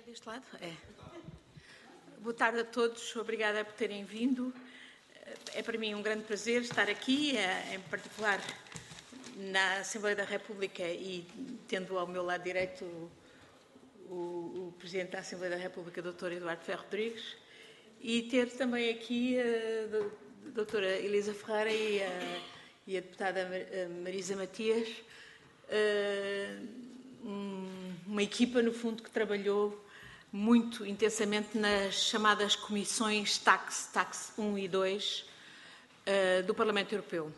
Deste lado? É. Boa tarde a todos, obrigada por terem vindo. É para mim um grande prazer estar aqui, em particular na Assembleia da República e tendo ao meu lado direito o Presidente da Assembleia da República, Dr. Eduardo Ferro Rodrigues, e ter também aqui a Doutora Elisa Ferreira e a Deputada Marisa Matias, uma equipa, no fundo, que trabalhou muito intensamente nas chamadas comissões TAX 1 e 2 do Parlamento Europeu.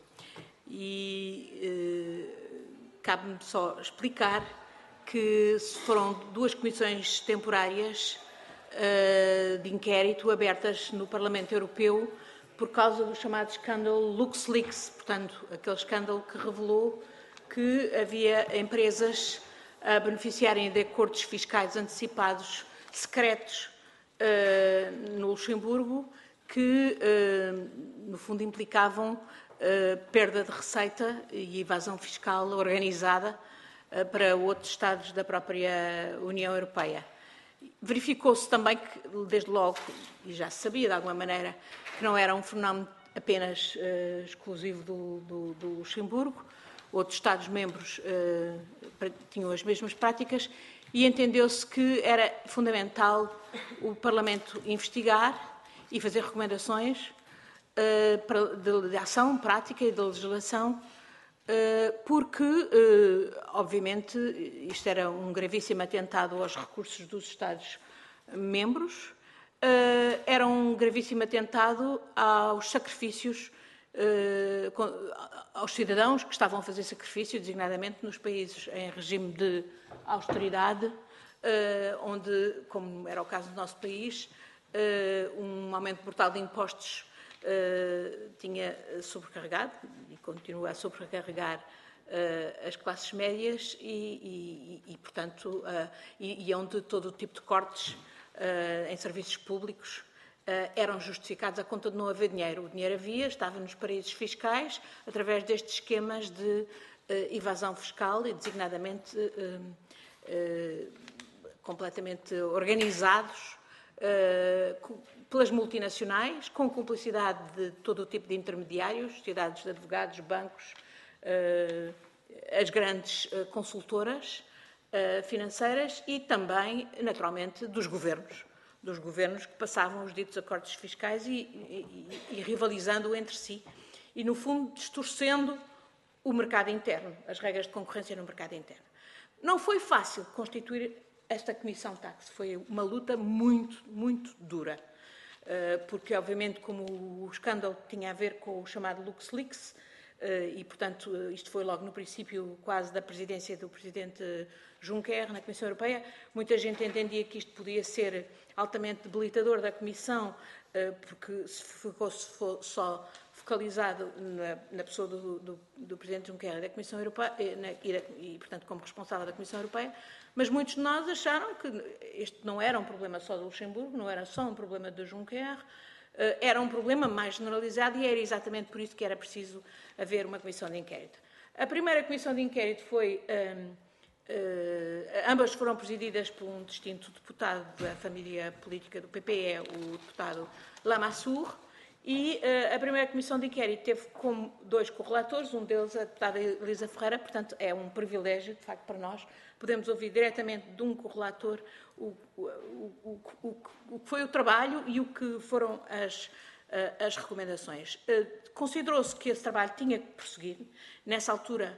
E cabe-me só explicar que foram duas comissões temporárias de inquérito abertas no Parlamento Europeu por causa do chamado escândalo LuxLeaks, portanto, aquele escândalo que revelou que havia empresas a beneficiarem de acordos fiscais antecipados secretos no Luxemburgo que, no fundo, implicavam perda de receita e evasão fiscal organizada para outros Estados da própria União Europeia. Verificou-se também que, desde logo, e já se sabia de alguma maneira, que não era um fenómeno apenas exclusivo do Luxemburgo, outros Estados-membros tinham as mesmas práticas e entendeu-se que era fundamental o Parlamento investigar e fazer recomendações de ação prática e de legislação, porque, obviamente, isto era um gravíssimo atentado aos recursos dos Estados-membros, era um gravíssimo atentado aos sacrifícios aos cidadãos que estavam a fazer sacrifício, designadamente nos países em regime de austeridade, onde, como era o caso do nosso país, um aumento brutal de impostos tinha sobrecarregado e continua a sobrecarregar as classes médias e portanto, e onde todo o tipo de cortes em serviços públicos eram justificados à conta de não haver dinheiro. O dinheiro havia, estava nos paraísos fiscais, através destes esquemas de evasão fiscal e, designadamente, completamente organizados pelas multinacionais, com cumplicidade de todo o tipo de intermediários, sociedades de advogados, bancos, as grandes consultoras financeiras e também, naturalmente, dos governos que passavam os ditos acordos fiscais e rivalizando entre si e, no fundo, distorcendo o mercado interno, as regras de concorrência no mercado interno. Não foi fácil constituir esta Comissão TAX, foi uma luta muito, muito dura, porque, obviamente, como o escândalo tinha a ver com o chamado LuxLeaks, e, portanto, isto foi logo no princípio quase da presidência do Presidente Juncker na Comissão Europeia, muita gente entendia que isto podia ser altamente debilitador da Comissão, porque se fosse só focalizado na pessoa do Presidente Juncker da Comissão Europeia e, portanto, como responsável da Comissão Europeia, mas muitos de nós acharam que este não era um problema só do Luxemburgo, não era só um problema de Juncker, era um problema mais generalizado e era exatamente por isso que era preciso haver uma comissão de inquérito. A primeira comissão de inquérito foi, ambas foram presididas por um distinto deputado da família política do PPE, o deputado Lamassoure, e a primeira comissão de inquérito teve como dois correlatores, um deles a deputada Elisa Ferreira, portanto é um privilégio, de facto, para nós, podemos ouvir diretamente de um correlator o que foi o trabalho e o que foram as recomendações. Considerou-se que esse trabalho tinha que prosseguir. Nessa altura,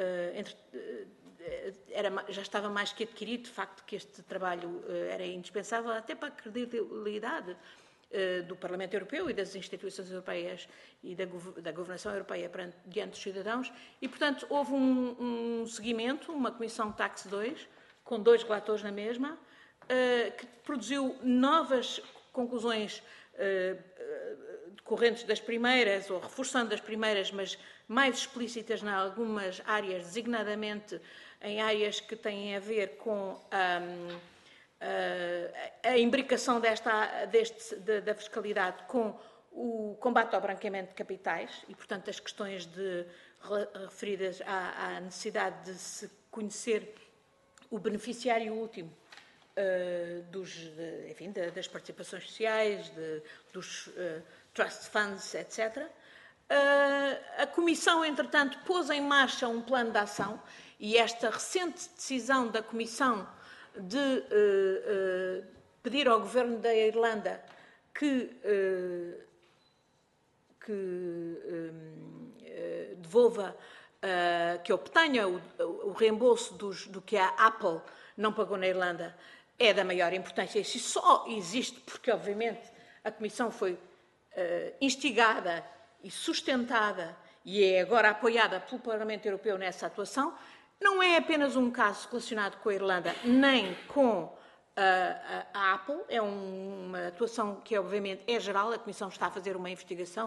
já estava mais que adquirido, de facto, que este trabalho era indispensável até para a credibilidade do Parlamento Europeu e das instituições europeias e da governação europeia diante dos cidadãos e, portanto, houve um seguimento, uma comissão TAX 2, com dois relatores na mesma, que produziu novas conclusões decorrentes das primeiras, ou reforçando as primeiras, mas mais explícitas em algumas áreas, designadamente em áreas que têm a ver com a imbricação da fiscalidade com o combate ao branqueamento de capitais e, portanto, as questões referidas à necessidade de se conhecer o beneficiário último das participações sociais, dos trust funds, etc. A Comissão, entretanto, pôs em marcha um plano de ação e esta recente decisão da Comissão de pedir ao Governo da Irlanda que devolva, que obtenha o reembolso do que a Apple não pagou na Irlanda, é da maior importância. Isso só existe porque, obviamente, a Comissão foi instigada e sustentada e é agora apoiada pelo Parlamento Europeu nessa atuação. Não é apenas um caso relacionado com a Irlanda, nem com a Apple, é uma atuação que, obviamente, é geral. A Comissão está a fazer uma investigação,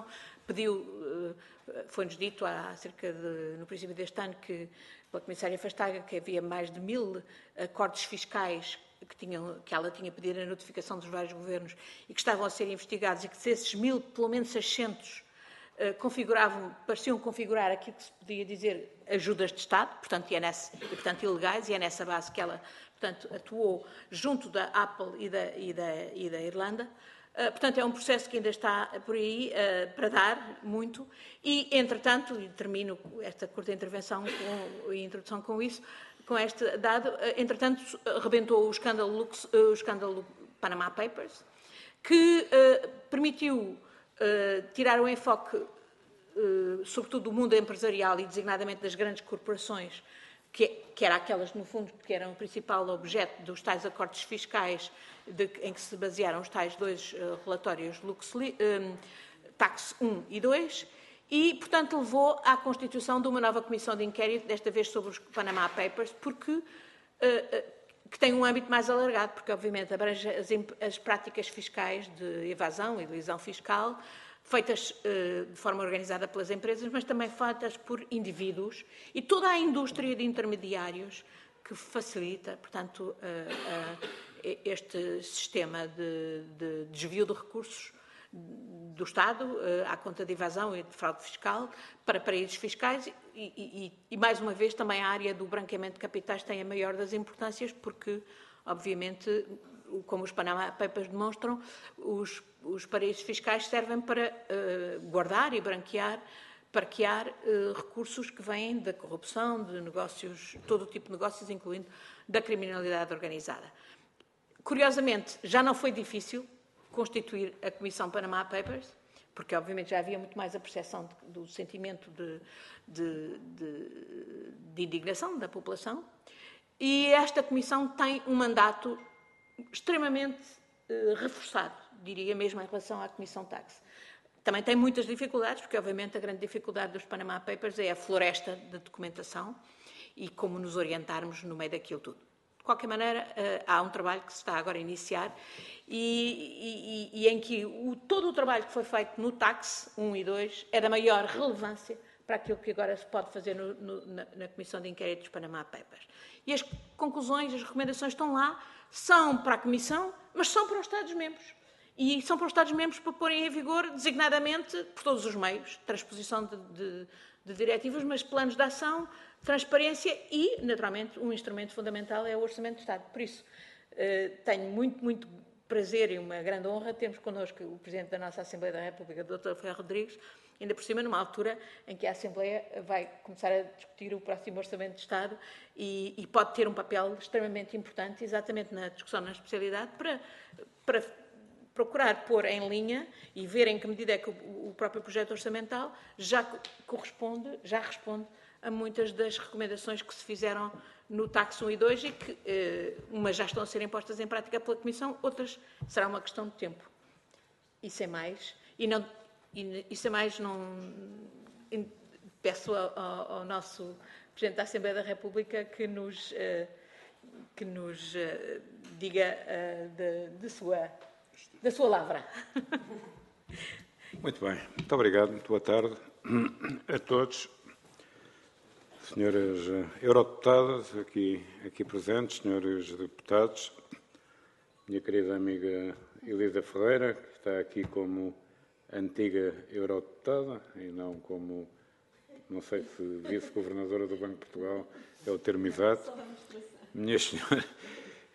foi-nos dito no princípio deste ano, pela Comissária Vestager, que havia mais de 1000 acordos fiscais que ela tinha pedido a notificação dos vários governos e que estavam a ser investigados e que desses 1000, pelo menos 600, pareciam configurar aquilo que se podia dizer ajudas de Estado, portanto, portanto ilegais, e é nessa base que ela, portanto, atuou junto da Apple e da Irlanda. Portanto, é um processo que ainda está por aí para dar muito e, entretanto, e termino esta curta intervenção e introdução com isso, com este dado, entretanto, rebentou o escândalo Panama Papers, que permitiu tirar o enfoque, sobretudo do mundo empresarial e designadamente das grandes corporações, que eram aquelas, no fundo, que eram o principal objeto dos tais acordos fiscais em que se basearam os tais dois relatórios Tax 1 e 2, e, portanto, levou à constituição de uma nova comissão de inquérito, desta vez sobre os Panama Papers, que tem um âmbito mais alargado, porque, obviamente, abrange as práticas fiscais de evasão e de elisão fiscal, feitas de forma organizada pelas empresas, mas também feitas por indivíduos e toda a indústria de intermediários que facilita, portanto, este sistema de desvio de recursos do Estado à conta de evasão e de fraude fiscal para paraísos fiscais e, mais uma vez, também a área do branqueamento de capitais tem a maior das importâncias porque, obviamente, como os Panama Papers demonstram, os paraísos fiscais servem para guardar e parquear recursos que vêm da corrupção, de negócios, todo o tipo de negócios, incluindo da criminalidade organizada. Curiosamente, já não foi difícil constituir a Comissão Panama Papers, porque obviamente já havia muito mais a percepção do sentimento de indignação da população, e esta Comissão tem um mandato extremamente reforçado, diria mesmo em relação à Comissão Tax. Também tem muitas dificuldades, porque obviamente a grande dificuldade dos Panama Papers é a floresta de documentação e como nos orientarmos no meio daquilo tudo. De qualquer maneira, há um trabalho que se está agora a iniciar e em que todo o trabalho que foi feito no Tax 1 e 2 é da maior relevância para aquilo que agora se pode fazer na Comissão de Inquérito dos Panama Papers. E as conclusões, as recomendações estão lá, são para a Comissão, mas são para os Estados-membros. E são para os Estados-membros para porem em vigor, designadamente, por todos os meios, transposição de diretivas, mas planos de ação, transparência e, naturalmente, um instrumento fundamental é o Orçamento de Estado. Por isso, tenho muito, muito prazer e uma grande honra termos connosco o Presidente da nossa Assembleia da República, o Dr. Ferro Rodrigues, ainda por cima numa altura em que a Assembleia vai começar a discutir o próximo Orçamento de Estado e pode ter um papel extremamente importante, exatamente na discussão na especialidade, para procurar pôr em linha e ver em que medida é que o próprio projeto orçamental já responde a muitas das recomendações que se fizeram no Tax 1 e 2 e que umas já estão a ser postas em prática pela Comissão, outras será uma questão de tempo. E sem mais, peço ao nosso Presidente da Assembleia da República que nos diga da sua lavra. Muito bem, muito obrigado, muito boa tarde a todos. Senhoras eurodeputadas aqui presentes, senhores deputados, minha querida amiga Elisa Ferreira, que está aqui como antiga eurodeputada e não como, não sei se vice-governadora do Banco de Portugal é o termo exato. Minhas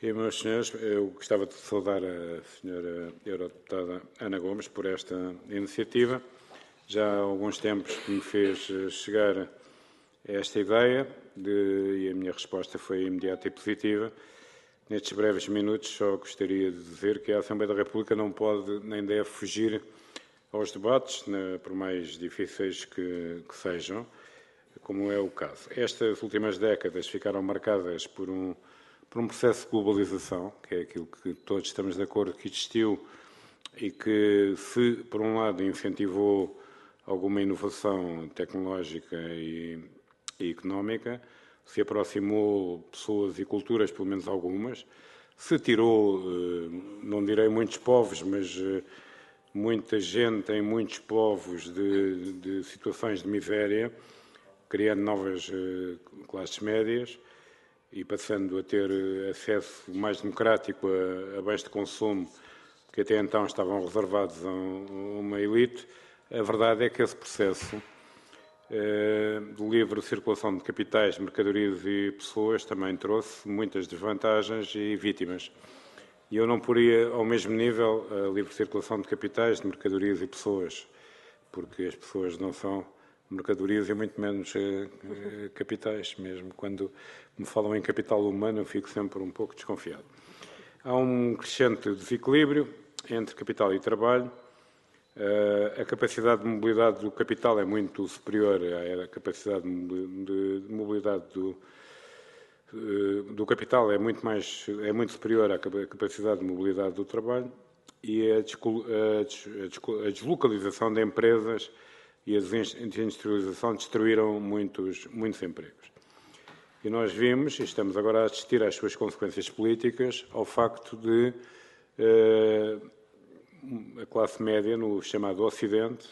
E, meus senhores, eu gostava de saudar a senhora eurodeputada Ana Gomes por esta iniciativa. Já há alguns tempos que me fez chegar esta ideia e a minha resposta foi imediata e positiva. Nestes breves minutos, só gostaria de dizer que a Assembleia da República não pode nem deve fugir aos debates, por mais difíceis que sejam, como é o caso. Estas últimas décadas ficaram marcadas por um processo de globalização, que é aquilo que todos estamos de acordo que existiu e que, se, por um lado, incentivou alguma inovação tecnológica e económica, se aproximou pessoas e culturas, pelo menos algumas, se tirou, não direi muitos povos, mas muita gente em muitos povos de situações de miséria, criando novas classes médias e passando a ter acesso mais democrático a bens de consumo que até então estavam reservados a uma elite. A verdade é que esse processo de livre circulação de capitais, mercadorias e pessoas também trouxe muitas desvantagens e vítimas. E eu não poria ao mesmo nível a livre circulação de capitais, de mercadorias e pessoas, porque as pessoas não são mercadorias e muito menos capitais. Mesmo quando me falam em capital humano, eu fico sempre um pouco desconfiado. Há um crescente desequilíbrio entre capital e trabalho. A capacidade de mobilidade do capital é muito superior à capacidade de mobilidade do capital, é muito superior à capacidade de mobilidade do trabalho, e a deslocalização de empresas e a desindustrialização destruíram muitos empregos. E nós vimos, e estamos agora a assistir às suas consequências políticas, ao facto de a classe média no chamado Ocidente,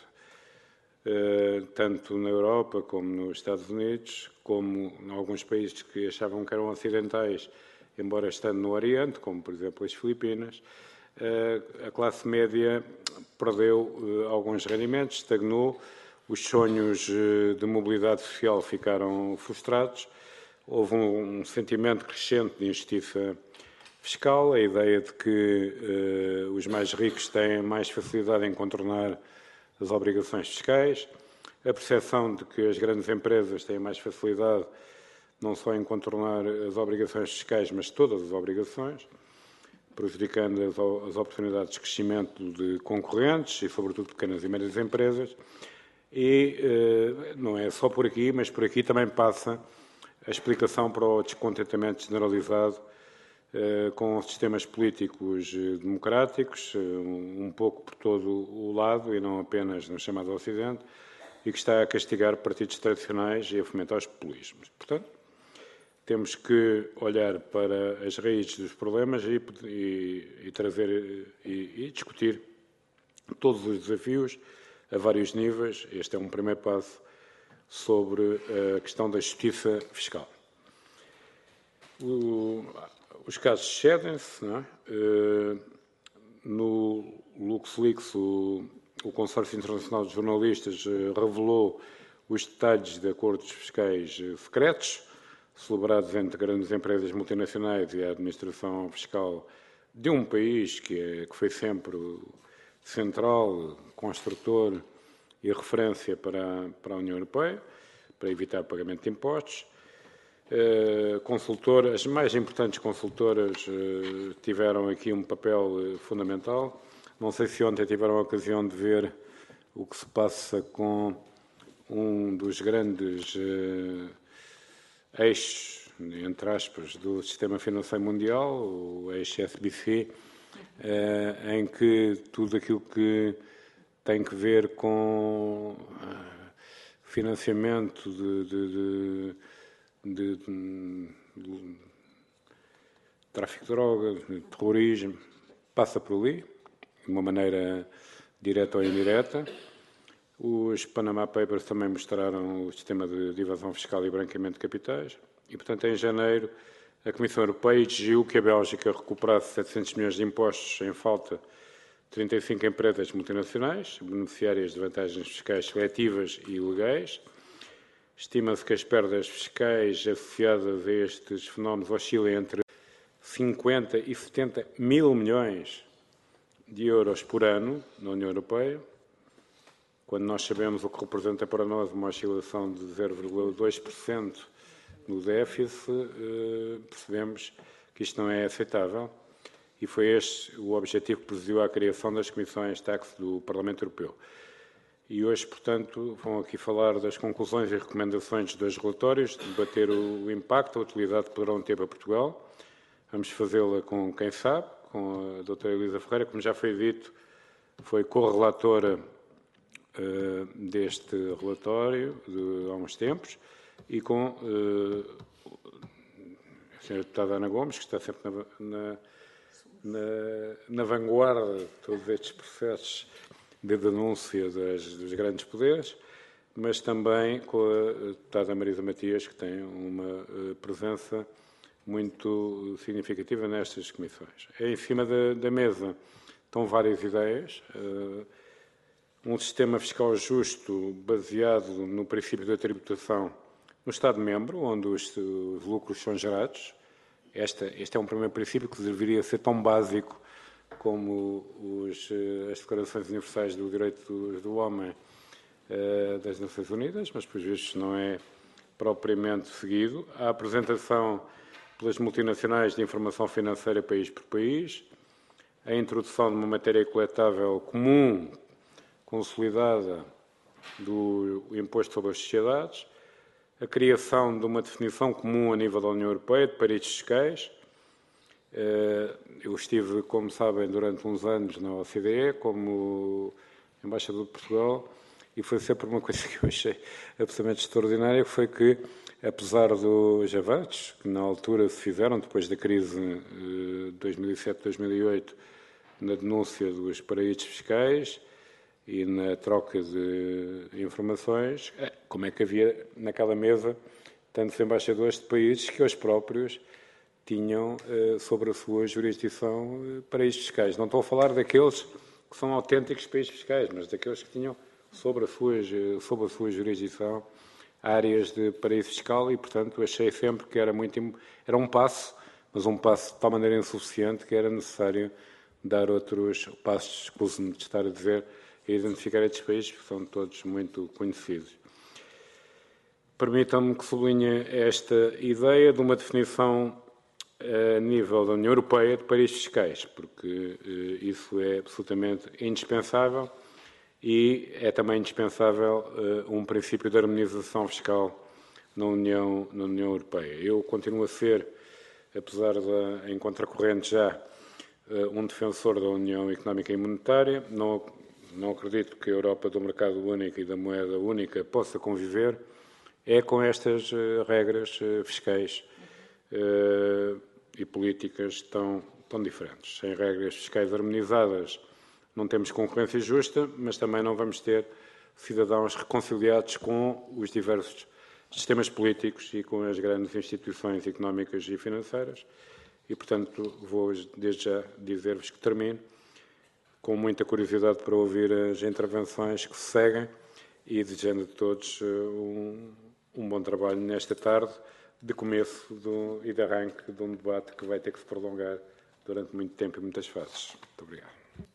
tanto na Europa como nos Estados Unidos, como em alguns países que achavam que eram ocidentais, embora estando no Oriente, como por exemplo as Filipinas, a classe média perdeu alguns rendimentos, estagnou, os sonhos de mobilidade social ficaram frustrados, houve um sentimento crescente de injustiça fiscal, a ideia de que os mais ricos têm mais facilidade em contornar as obrigações fiscais, a percepção de que as grandes empresas têm mais facilidade não só em contornar as obrigações fiscais, mas todas as obrigações, prejudicando as oportunidades de crescimento de concorrentes e, sobretudo, pequenas e médias empresas. E não é só por aqui, mas por aqui também passa a explicação para o descontentamento generalizado com sistemas políticos democráticos, um pouco por todo o lado e não apenas no chamado Ocidente, e que está a castigar partidos tradicionais e a fomentar os populismos. Portanto, temos que olhar para as raízes dos problemas e trazer e discutir todos os desafios a vários níveis. Este é um primeiro passo sobre a questão da justiça fiscal. Os casos cedem-se, não é? No LuxLeaks, o Consórcio Internacional de Jornalistas revelou os detalhes de acordos fiscais secretos, celebrados entre grandes empresas multinacionais e a administração fiscal de um país que foi sempre central, construtor e referência para a União Europeia, para evitar o pagamento de impostos. As mais importantes consultoras tiveram aqui um papel fundamental. Não sei se ontem tiveram a ocasião de ver o que se passa com um dos grandes eixos, entre aspas, do sistema financeiro mundial, o eixo SBC, em que tudo aquilo que tem que ver com financiamento de tráfico de drogas, de terrorismo, passa por ali, de uma maneira direta ou indireta. Os Panama Papers também mostraram o sistema de evasão fiscal e branqueamento de capitais. E, portanto, em janeiro, a Comissão Europeia exigiu que a Bélgica recuperasse 700 milhões de impostos em falta de 35 empresas multinacionais, beneficiárias de vantagens fiscais seletivas e ilegais. Estima-se que as perdas fiscais associadas a estes fenómenos oscilam entre 50 e 70 mil milhões de euros por ano na União Europeia, quando nós sabemos o que representa para nós uma oscilação de 0,2% no déficit, percebemos que isto não é aceitável e foi este o objetivo que presidiu à criação das comissões TAXE do Parlamento Europeu. E hoje, portanto, vão aqui falar das conclusões e recomendações dos relatórios, debater o impacto, a utilidade que poderão ter para Portugal. Vamos fazê-la com quem sabe, com a doutora Elisa Ferreira, como já foi dito, foi correlatora deste relatório há uns tempos, e com a senhora deputada Ana Gomes, que está sempre na vanguarda de todos estes processos de denúncia dos grandes poderes, mas também com a deputada Marisa Matias, que tem uma presença muito significativa nestas comissões. Em cima da mesa estão várias ideias. Um sistema fiscal justo baseado no princípio da tributação no Estado-membro, onde os lucros são gerados. Este é um primeiro princípio que deveria ser tão básico como as Declarações Universais do Direito do Homem das Nações Unidas, mas, por vezes, não é propriamente seguido. A apresentação pelas multinacionais de informação financeira país por país, a introdução de uma matéria coletável comum, consolidada, do imposto sobre as sociedades, a criação de uma definição comum a nível da União Europeia de paraísos fiscais. Eu estive, como sabem, durante uns anos na OCDE, como embaixador de Portugal, e foi sempre uma coisa que eu achei absolutamente extraordinária, foi que, apesar dos avanços que na altura se fizeram, depois da crise de 2007-2008, na denúncia dos paraísos fiscais e na troca de informações, como é que havia naquela mesa tantos embaixadores de países que eles próprios tinham sobre a sua jurisdição paraísos fiscais. Não estou a falar daqueles que são autênticos paraísos fiscais, mas daqueles que tinham sobre a sua jurisdição áreas de paraíso fiscal e, portanto, achei sempre que era um passo, mas um passo de tal maneira insuficiente que era necessário dar outros passos, escuso-me de estar a dizer, e identificar estes países, que são todos muito conhecidos. Permitam-me que sublinhe esta ideia de uma definição a nível da União Europeia de paraísos fiscais, porque isso é absolutamente indispensável e é também indispensável um princípio de harmonização fiscal na União Europeia. Eu continuo a ser, apesar de em contracorrente já, um defensor da União Económica e Monetária. Não acredito que a Europa do mercado único e da moeda única possa conviver com estas regras fiscais e políticas tão diferentes. Sem regras fiscais harmonizadas não temos concorrência justa, mas também não vamos ter cidadãos reconciliados com os diversos sistemas políticos e com as grandes instituições económicas e financeiras. E, portanto, vou desde já dizer-vos que termino com muita curiosidade para ouvir as intervenções que se seguem e desejando a todos um bom trabalho nesta tarde de começo e de arranque de um debate que vai ter que se prolongar durante muito tempo e muitas fases. Muito obrigado.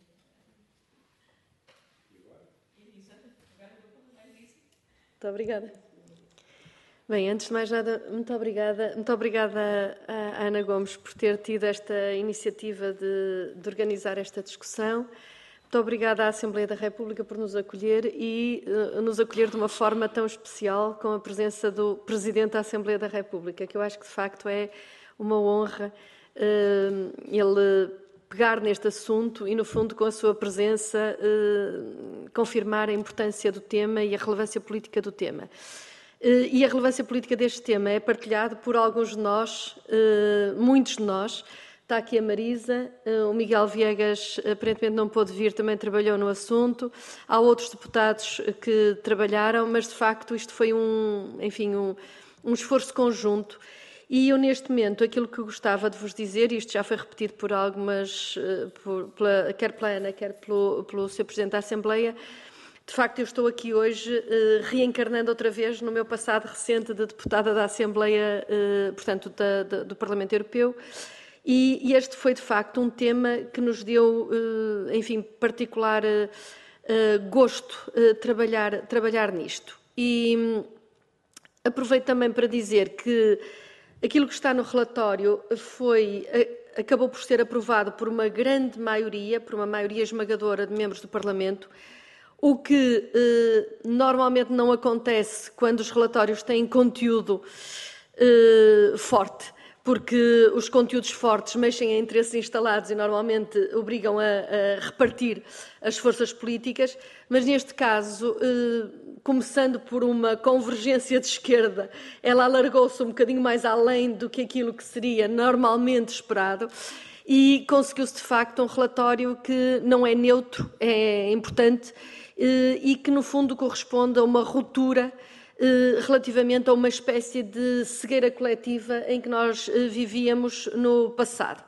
Muito obrigada. Bem, antes de mais nada, muito obrigada à Ana Gomes por ter tido esta iniciativa de organizar esta discussão. Muito obrigada à Assembleia da República por nos acolher e nos acolher de uma forma tão especial com a presença do Presidente da Assembleia da República, que eu acho que de facto é uma honra ele pegar neste assunto e, no fundo, com a sua presença, confirmar a importância do tema e a relevância política do tema. E a relevância política deste tema é partilhado por alguns de nós, muitos de nós. Está aqui a Marisa, o Miguel Viegas aparentemente não pôde vir, também trabalhou no assunto. Há outros deputados que trabalharam, mas de facto isto foi um esforço conjunto. E eu, neste momento, aquilo que gostava de vos dizer, e isto já foi repetido por algumas, quer pela Ana, quer pelo Sr. Presidente da Assembleia, de facto, eu estou aqui hoje reencarnando outra vez no meu passado recente de deputada da Assembleia, portanto, do Parlamento Europeu, E este foi, de facto, um tema que nos deu, enfim, particular gosto trabalhar nisto. E aproveito também para dizer que aquilo que está no relatório acabou por ser aprovado por uma grande maioria, por uma maioria esmagadora de membros do Parlamento, o que normalmente não acontece quando os relatórios têm conteúdo forte, porque os conteúdos fortes mexem em interesses instalados e normalmente obrigam a repartir as forças políticas, mas neste caso, começando por uma convergência de esquerda, ela alargou-se um bocadinho mais além do que aquilo que seria normalmente esperado e conseguiu-se de facto um relatório que não é neutro, é importante e que no fundo corresponde a uma ruptura relativamente a uma espécie de cegueira coletiva em que nós vivíamos no passado.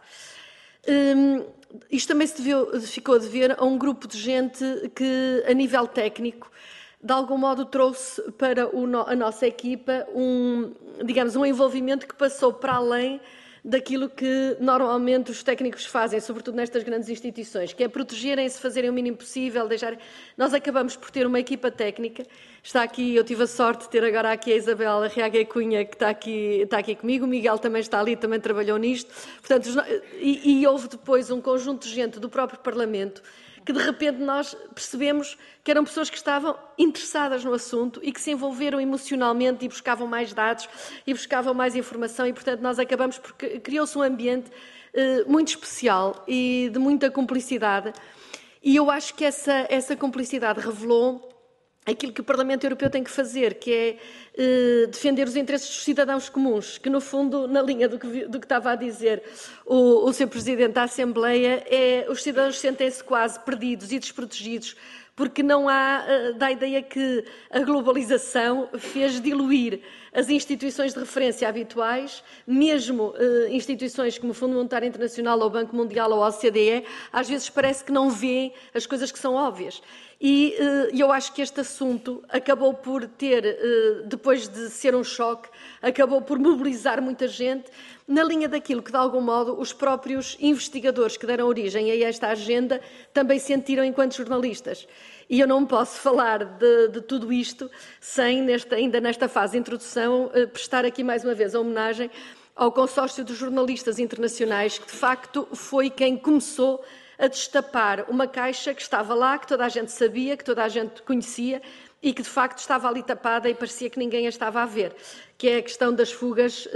Isto também ficou a dever a um grupo de gente que, a nível técnico, de algum modo trouxe para a nossa equipa um envolvimento que passou para além daquilo que normalmente os técnicos fazem, sobretudo nestas grandes instituições, que é protegerem-se, fazerem o mínimo possível, Nós acabamos por ter uma equipa técnica, está aqui, eu tive a sorte de ter agora aqui a Isabel Arriaga Cunha, que está aqui comigo, o Miguel também está ali, também trabalhou nisto, portanto, e houve depois um conjunto de gente do próprio Parlamento que de repente nós percebemos que eram pessoas que estavam interessadas no assunto e que se envolveram emocionalmente e buscavam mais dados e buscavam mais informação e, portanto, nós acabamos porque criou-se um ambiente muito especial e de muita cumplicidade. E eu acho que essa cumplicidade revelou aquilo que o Parlamento Europeu tem que fazer, que é defender os interesses dos cidadãos comuns, que no fundo, na linha do que estava a dizer o Sr. Presidente da Assembleia, os cidadãos sentem-se quase perdidos e desprotegidos, porque não dá a ideia que a globalização fez diluir as instituições de referência habituais, mesmo instituições como o Fundo Monetário Internacional, ou o Banco Mundial, ou a OCDE, às vezes parece que não vêem as coisas que são óbvias. E eu acho que este assunto acabou por ter, depois de ser um choque, acabou por mobilizar muita gente na linha daquilo que, de algum modo, os próprios investigadores que deram origem a esta agenda também sentiram enquanto jornalistas. E eu não posso falar de tudo isto sem, ainda nesta fase de introdução, prestar aqui mais uma vez a homenagem ao Consórcio dos Jornalistas Internacionais, que de facto foi quem começou a destapar uma caixa que estava lá, que toda a gente sabia, que toda a gente conhecia e que de facto estava ali tapada e parecia que ninguém a estava a ver, que é a questão das fugas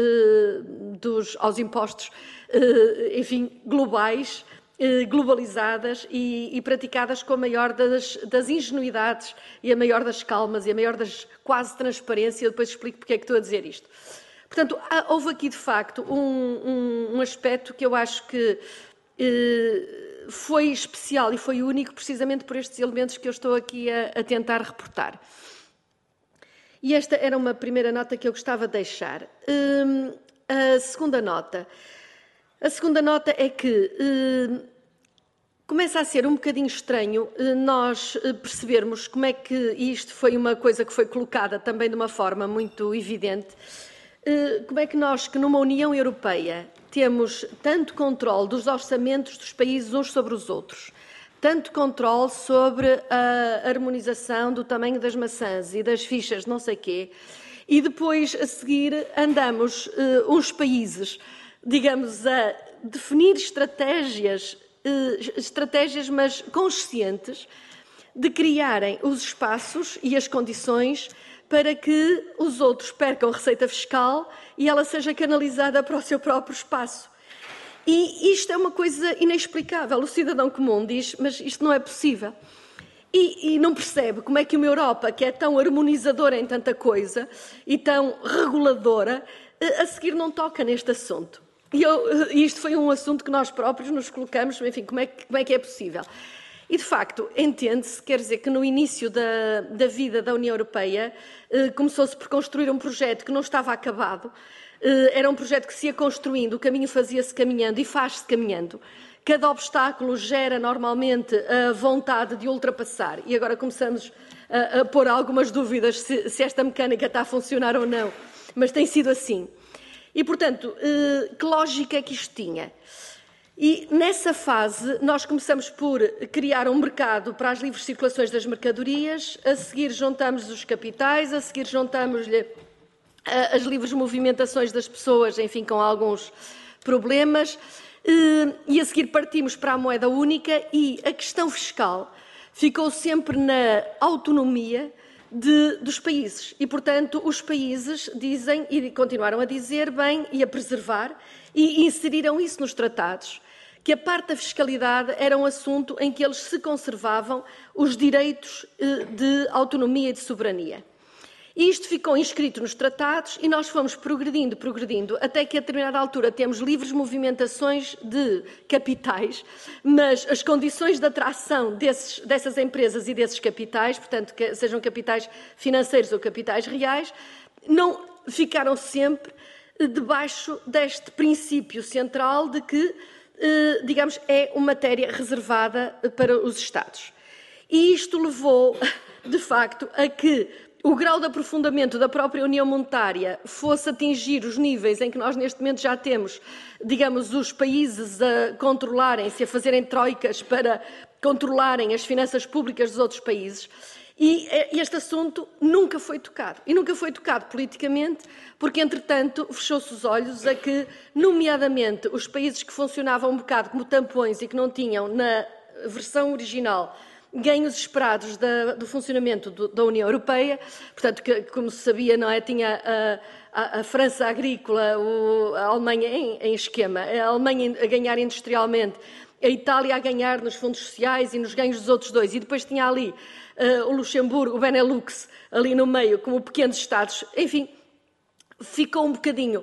aos impostos, enfim, globais, globalizadas e praticadas com a maior das ingenuidades e a maior das calmas e a maior das quase transparência. Eu depois explico porque é que estou a dizer isto. Portanto, houve aqui de facto um aspecto que eu acho que foi especial e foi único precisamente por estes elementos que eu estou aqui a tentar reportar. E esta era uma primeira nota que eu gostava de deixar. A segunda nota é que começa a ser um bocadinho estranho nós percebermos como é que, e isto foi uma coisa que foi colocada também de uma forma muito evidente, como é que nós, que numa União Europeia, temos tanto controle dos orçamentos dos países uns sobre os outros, tanto controle sobre a harmonização do tamanho das maçãs e das fichas de não sei quê, e depois, a seguir, andamos uns países, digamos, a definir estratégias, mas conscientes, de criarem os espaços e as condições para que os outros percam receita fiscal e ela seja canalizada para o seu próprio espaço. E isto é uma coisa inexplicável. O cidadão comum diz, mas isto não é possível. E não percebe como é que uma Europa, que é tão harmonizadora em tanta coisa e tão reguladora, a seguir não toca neste assunto. E isto foi um assunto que nós próprios nos colocamos, enfim, como é que é possível? E, de facto, entende-se, quer dizer, que no início da vida da União Europeia começou-se por construir um projeto que não estava acabado, era um projeto que se ia construindo, o caminho fazia-se caminhando e faz-se caminhando. Cada obstáculo gera normalmente a vontade de ultrapassar e agora começamos a pôr algumas dúvidas se esta mecânica está a funcionar ou não, mas tem sido assim. E, portanto, que lógica é que isto tinha? E nessa fase nós começamos por criar um mercado para as livres circulações das mercadorias, a seguir juntamos os capitais, a seguir juntamos-lhe as livres movimentações das pessoas, enfim, com alguns problemas, e a seguir partimos para a moeda única e a questão fiscal ficou sempre na autonomia dos países. E, portanto, os países dizem, e continuaram a dizer bem, e a preservar, e inseriram isso nos tratados, que a parte da fiscalidade era um assunto em que eles se conservavam os direitos de autonomia e de soberania. E isto ficou inscrito nos tratados e nós fomos progredindo, até que a determinada altura temos livres movimentações de capitais, mas as condições de atração dessas empresas e desses capitais, portanto, que sejam capitais financeiros ou capitais reais, não ficaram sempre debaixo deste princípio central de que, digamos, é uma matéria reservada para os Estados. E isto levou, de facto, a que o grau de aprofundamento da própria União Monetária fosse atingir os níveis em que nós neste momento já temos, digamos, os países a controlarem-se, a fazerem troicas para controlarem as finanças públicas dos outros países. E este assunto nunca foi tocado. E nunca foi tocado politicamente, porque, entretanto, fechou-se os olhos a que, nomeadamente, os países que funcionavam um bocado como tampões e que não tinham, na versão original, ganhos esperados do funcionamento da União Europeia, portanto, que, como se sabia, não é, tinha a França agrícola, a Alemanha em esquema, a Alemanha a ganhar industrialmente, a Itália a ganhar nos fundos sociais e nos ganhos dos outros dois, e depois tinha ali o Luxemburgo, o Benelux, ali no meio, como pequenos Estados, enfim, ficou um bocadinho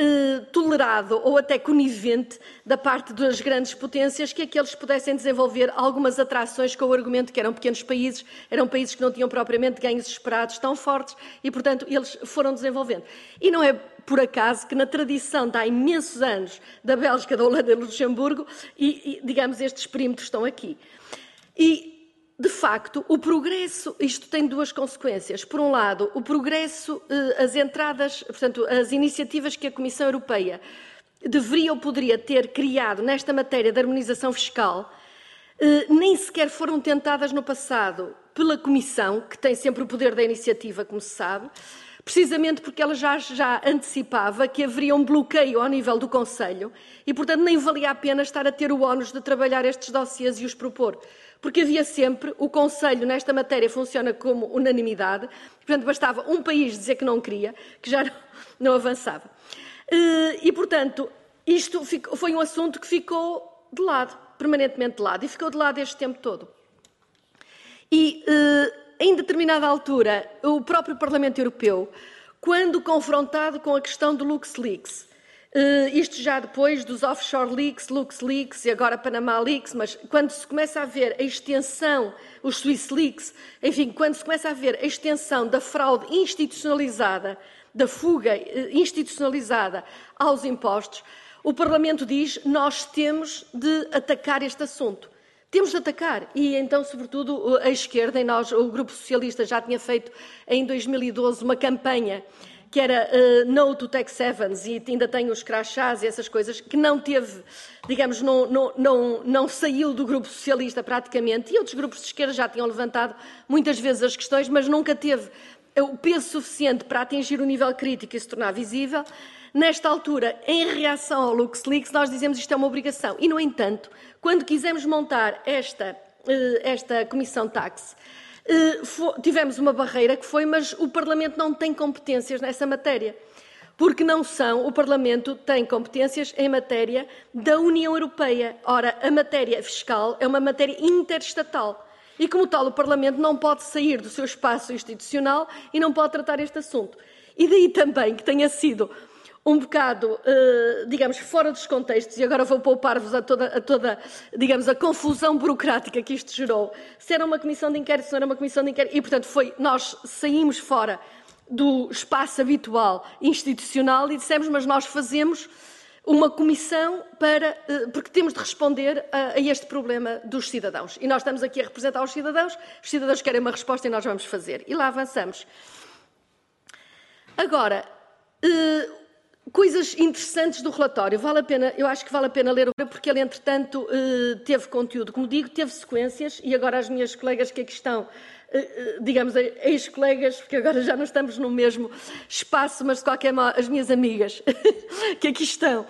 tolerado ou até conivente da parte das grandes potências que aqueles pudessem desenvolver algumas atrações com o argumento que eram pequenos países, eram países que não tinham propriamente ganhos esperados tão fortes e, portanto, eles foram desenvolvendo. E não é por acaso que na tradição de há imensos anos da Bélgica, da Holanda e do Luxemburgo, digamos, estes perímetros estão aqui. E, de facto, o progresso, isto tem duas consequências. Por um lado, o progresso, as entradas, portanto, as iniciativas que a Comissão Europeia deveria ou poderia ter criado nesta matéria de harmonização fiscal, nem sequer foram tentadas no passado pela Comissão, que tem sempre o poder da iniciativa, como se sabe, precisamente porque ela já antecipava que haveria um bloqueio ao nível do Conselho e, portanto, nem valia a pena estar a ter o ónus de trabalhar estes dossiês e os propor. Porque havia sempre, o Conselho nesta matéria funciona como unanimidade, portanto bastava um país dizer que não queria, que já não avançava. E, portanto, isto foi um assunto que ficou de lado, permanentemente de lado, e ficou de lado este tempo todo. E, em determinada altura, o próprio Parlamento Europeu, quando confrontado com a questão do LuxLeaks, isto já depois dos offshore leaks, LuxLeaks e agora Panama Leaks, mas quando se começa a ver a extensão, os Swiss Leaks, enfim, quando se começa a ver a extensão da fraude institucionalizada, da fuga institucionalizada aos impostos, o Parlamento diz: nós temos de atacar este assunto. Temos de atacar. E então, sobretudo, a esquerda, e nós, o Grupo Socialista, já tinha feito em 2012 uma campanha que era No to Tax Havens, e ainda tem os crachás e essas coisas, que não teve, digamos, não saiu do Grupo Socialista praticamente, e outros grupos de esquerda já tinham levantado muitas vezes as questões, mas nunca teve o peso suficiente para atingir o nível crítico e se tornar visível. Nesta altura, em reação ao LuxLeaks, nós dizemos isto é uma obrigação. E, no entanto, quando quisemos montar esta Comissão Taxe, tivemos uma barreira que foi, mas o Parlamento não tem competências nessa matéria. Porque não são, o Parlamento tem competências em matéria da União Europeia. Ora, a matéria fiscal é uma matéria interestatal. E, como tal, o Parlamento não pode sair do seu espaço institucional e não pode tratar este assunto. E daí também que tenha sido um bocado, digamos, fora dos contextos, e agora vou poupar-vos a toda, digamos, a confusão burocrática que isto gerou. Se era uma comissão de inquérito, se não era uma comissão de inquérito, e, portanto, nós saímos fora do espaço habitual institucional e dissemos, mas nós fazemos uma comissão porque temos de responder a este problema dos cidadãos. E nós estamos aqui a representar os cidadãos querem uma resposta e nós vamos fazer. E lá avançamos. Agora, coisas interessantes do relatório. Eu acho que vale a pena ler, porque ele, entretanto, teve conteúdo. Como digo, teve sequências, e agora as minhas colegas que aqui estão, digamos, ex-colegas, porque agora já não estamos no mesmo espaço, mas de qualquer modo, as minhas amigas que aqui estão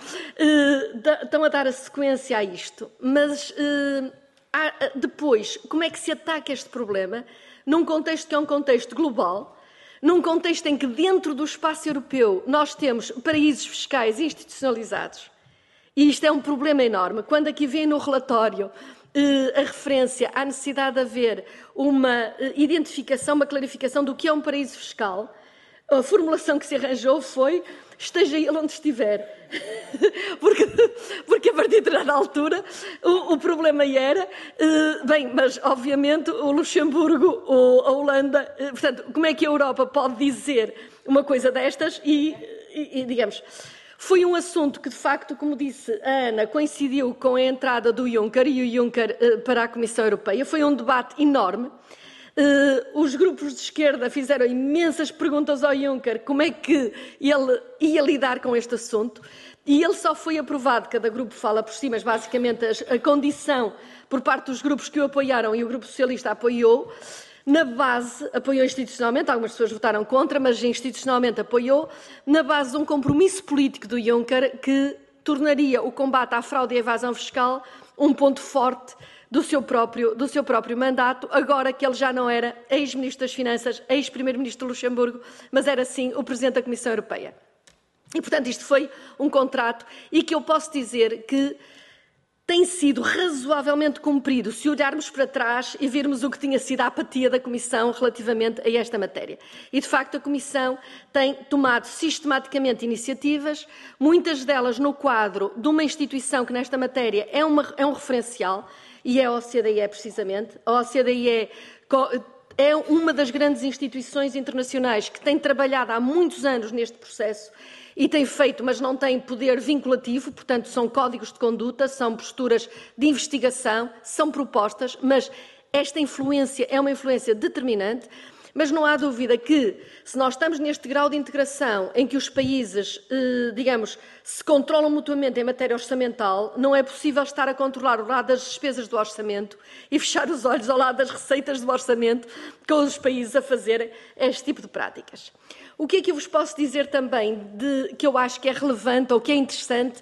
a dar a sequência a isto. Mas depois, como é que se ataca este problema num contexto que é um contexto global, num contexto em que dentro do espaço europeu nós temos paraísos fiscais institucionalizados, e isto é um problema enorme. Quando aqui vem no relatório a referência à necessidade de haver uma identificação, uma clarificação do que é um paraíso fiscal, a formulação que se arranjou foi: esteja ele onde estiver. Porque a partir de determinada altura o problema era, mas obviamente o Luxemburgo, a Holanda, portanto, como é que a Europa pode dizer uma coisa destas e digamos, foi um assunto que de facto, como disse a Ana, coincidiu com a entrada do Juncker e o Juncker para a Comissão Europeia. Foi um debate enorme. Os grupos de esquerda fizeram imensas perguntas ao Juncker como é que ele ia lidar com este assunto, e ele só foi aprovado, cada grupo fala por si, mas basicamente a condição por parte dos grupos que o apoiaram, e o Grupo Socialista apoiou, na base, apoiou institucionalmente, algumas pessoas votaram contra, mas institucionalmente apoiou, na base de um compromisso político do Juncker que tornaria o combate à fraude e à evasão fiscal um ponto forte do seu próprio mandato, agora que ele já não era ex-ministro das Finanças, ex-primeiro-ministro do Luxemburgo, mas era sim o presidente da Comissão Europeia. E, portanto, isto foi um contrato e que eu posso dizer que tem sido razoavelmente cumprido, se olharmos para trás e virmos o que tinha sido a apatia da Comissão relativamente a esta matéria. E, de facto, a Comissão tem tomado sistematicamente iniciativas, muitas delas no quadro de uma instituição que nesta matéria é um referencial, e é a OCDE, precisamente. A OCDE é uma das grandes instituições internacionais que tem trabalhado há muitos anos neste processo e tem feito, mas não tem poder vinculativo, portanto, são códigos de conduta, são posturas de investigação, são propostas, mas esta influência é uma influência determinante. Mas não há dúvida que, se nós estamos neste grau de integração em que os países, digamos, se controlam mutuamente em matéria orçamental, não é possível estar a controlar o lado das despesas do orçamento e fechar os olhos ao lado das receitas do orçamento, com os países a fazerem este tipo de práticas. O que é que eu vos posso dizer também que eu acho que é relevante ou que é interessante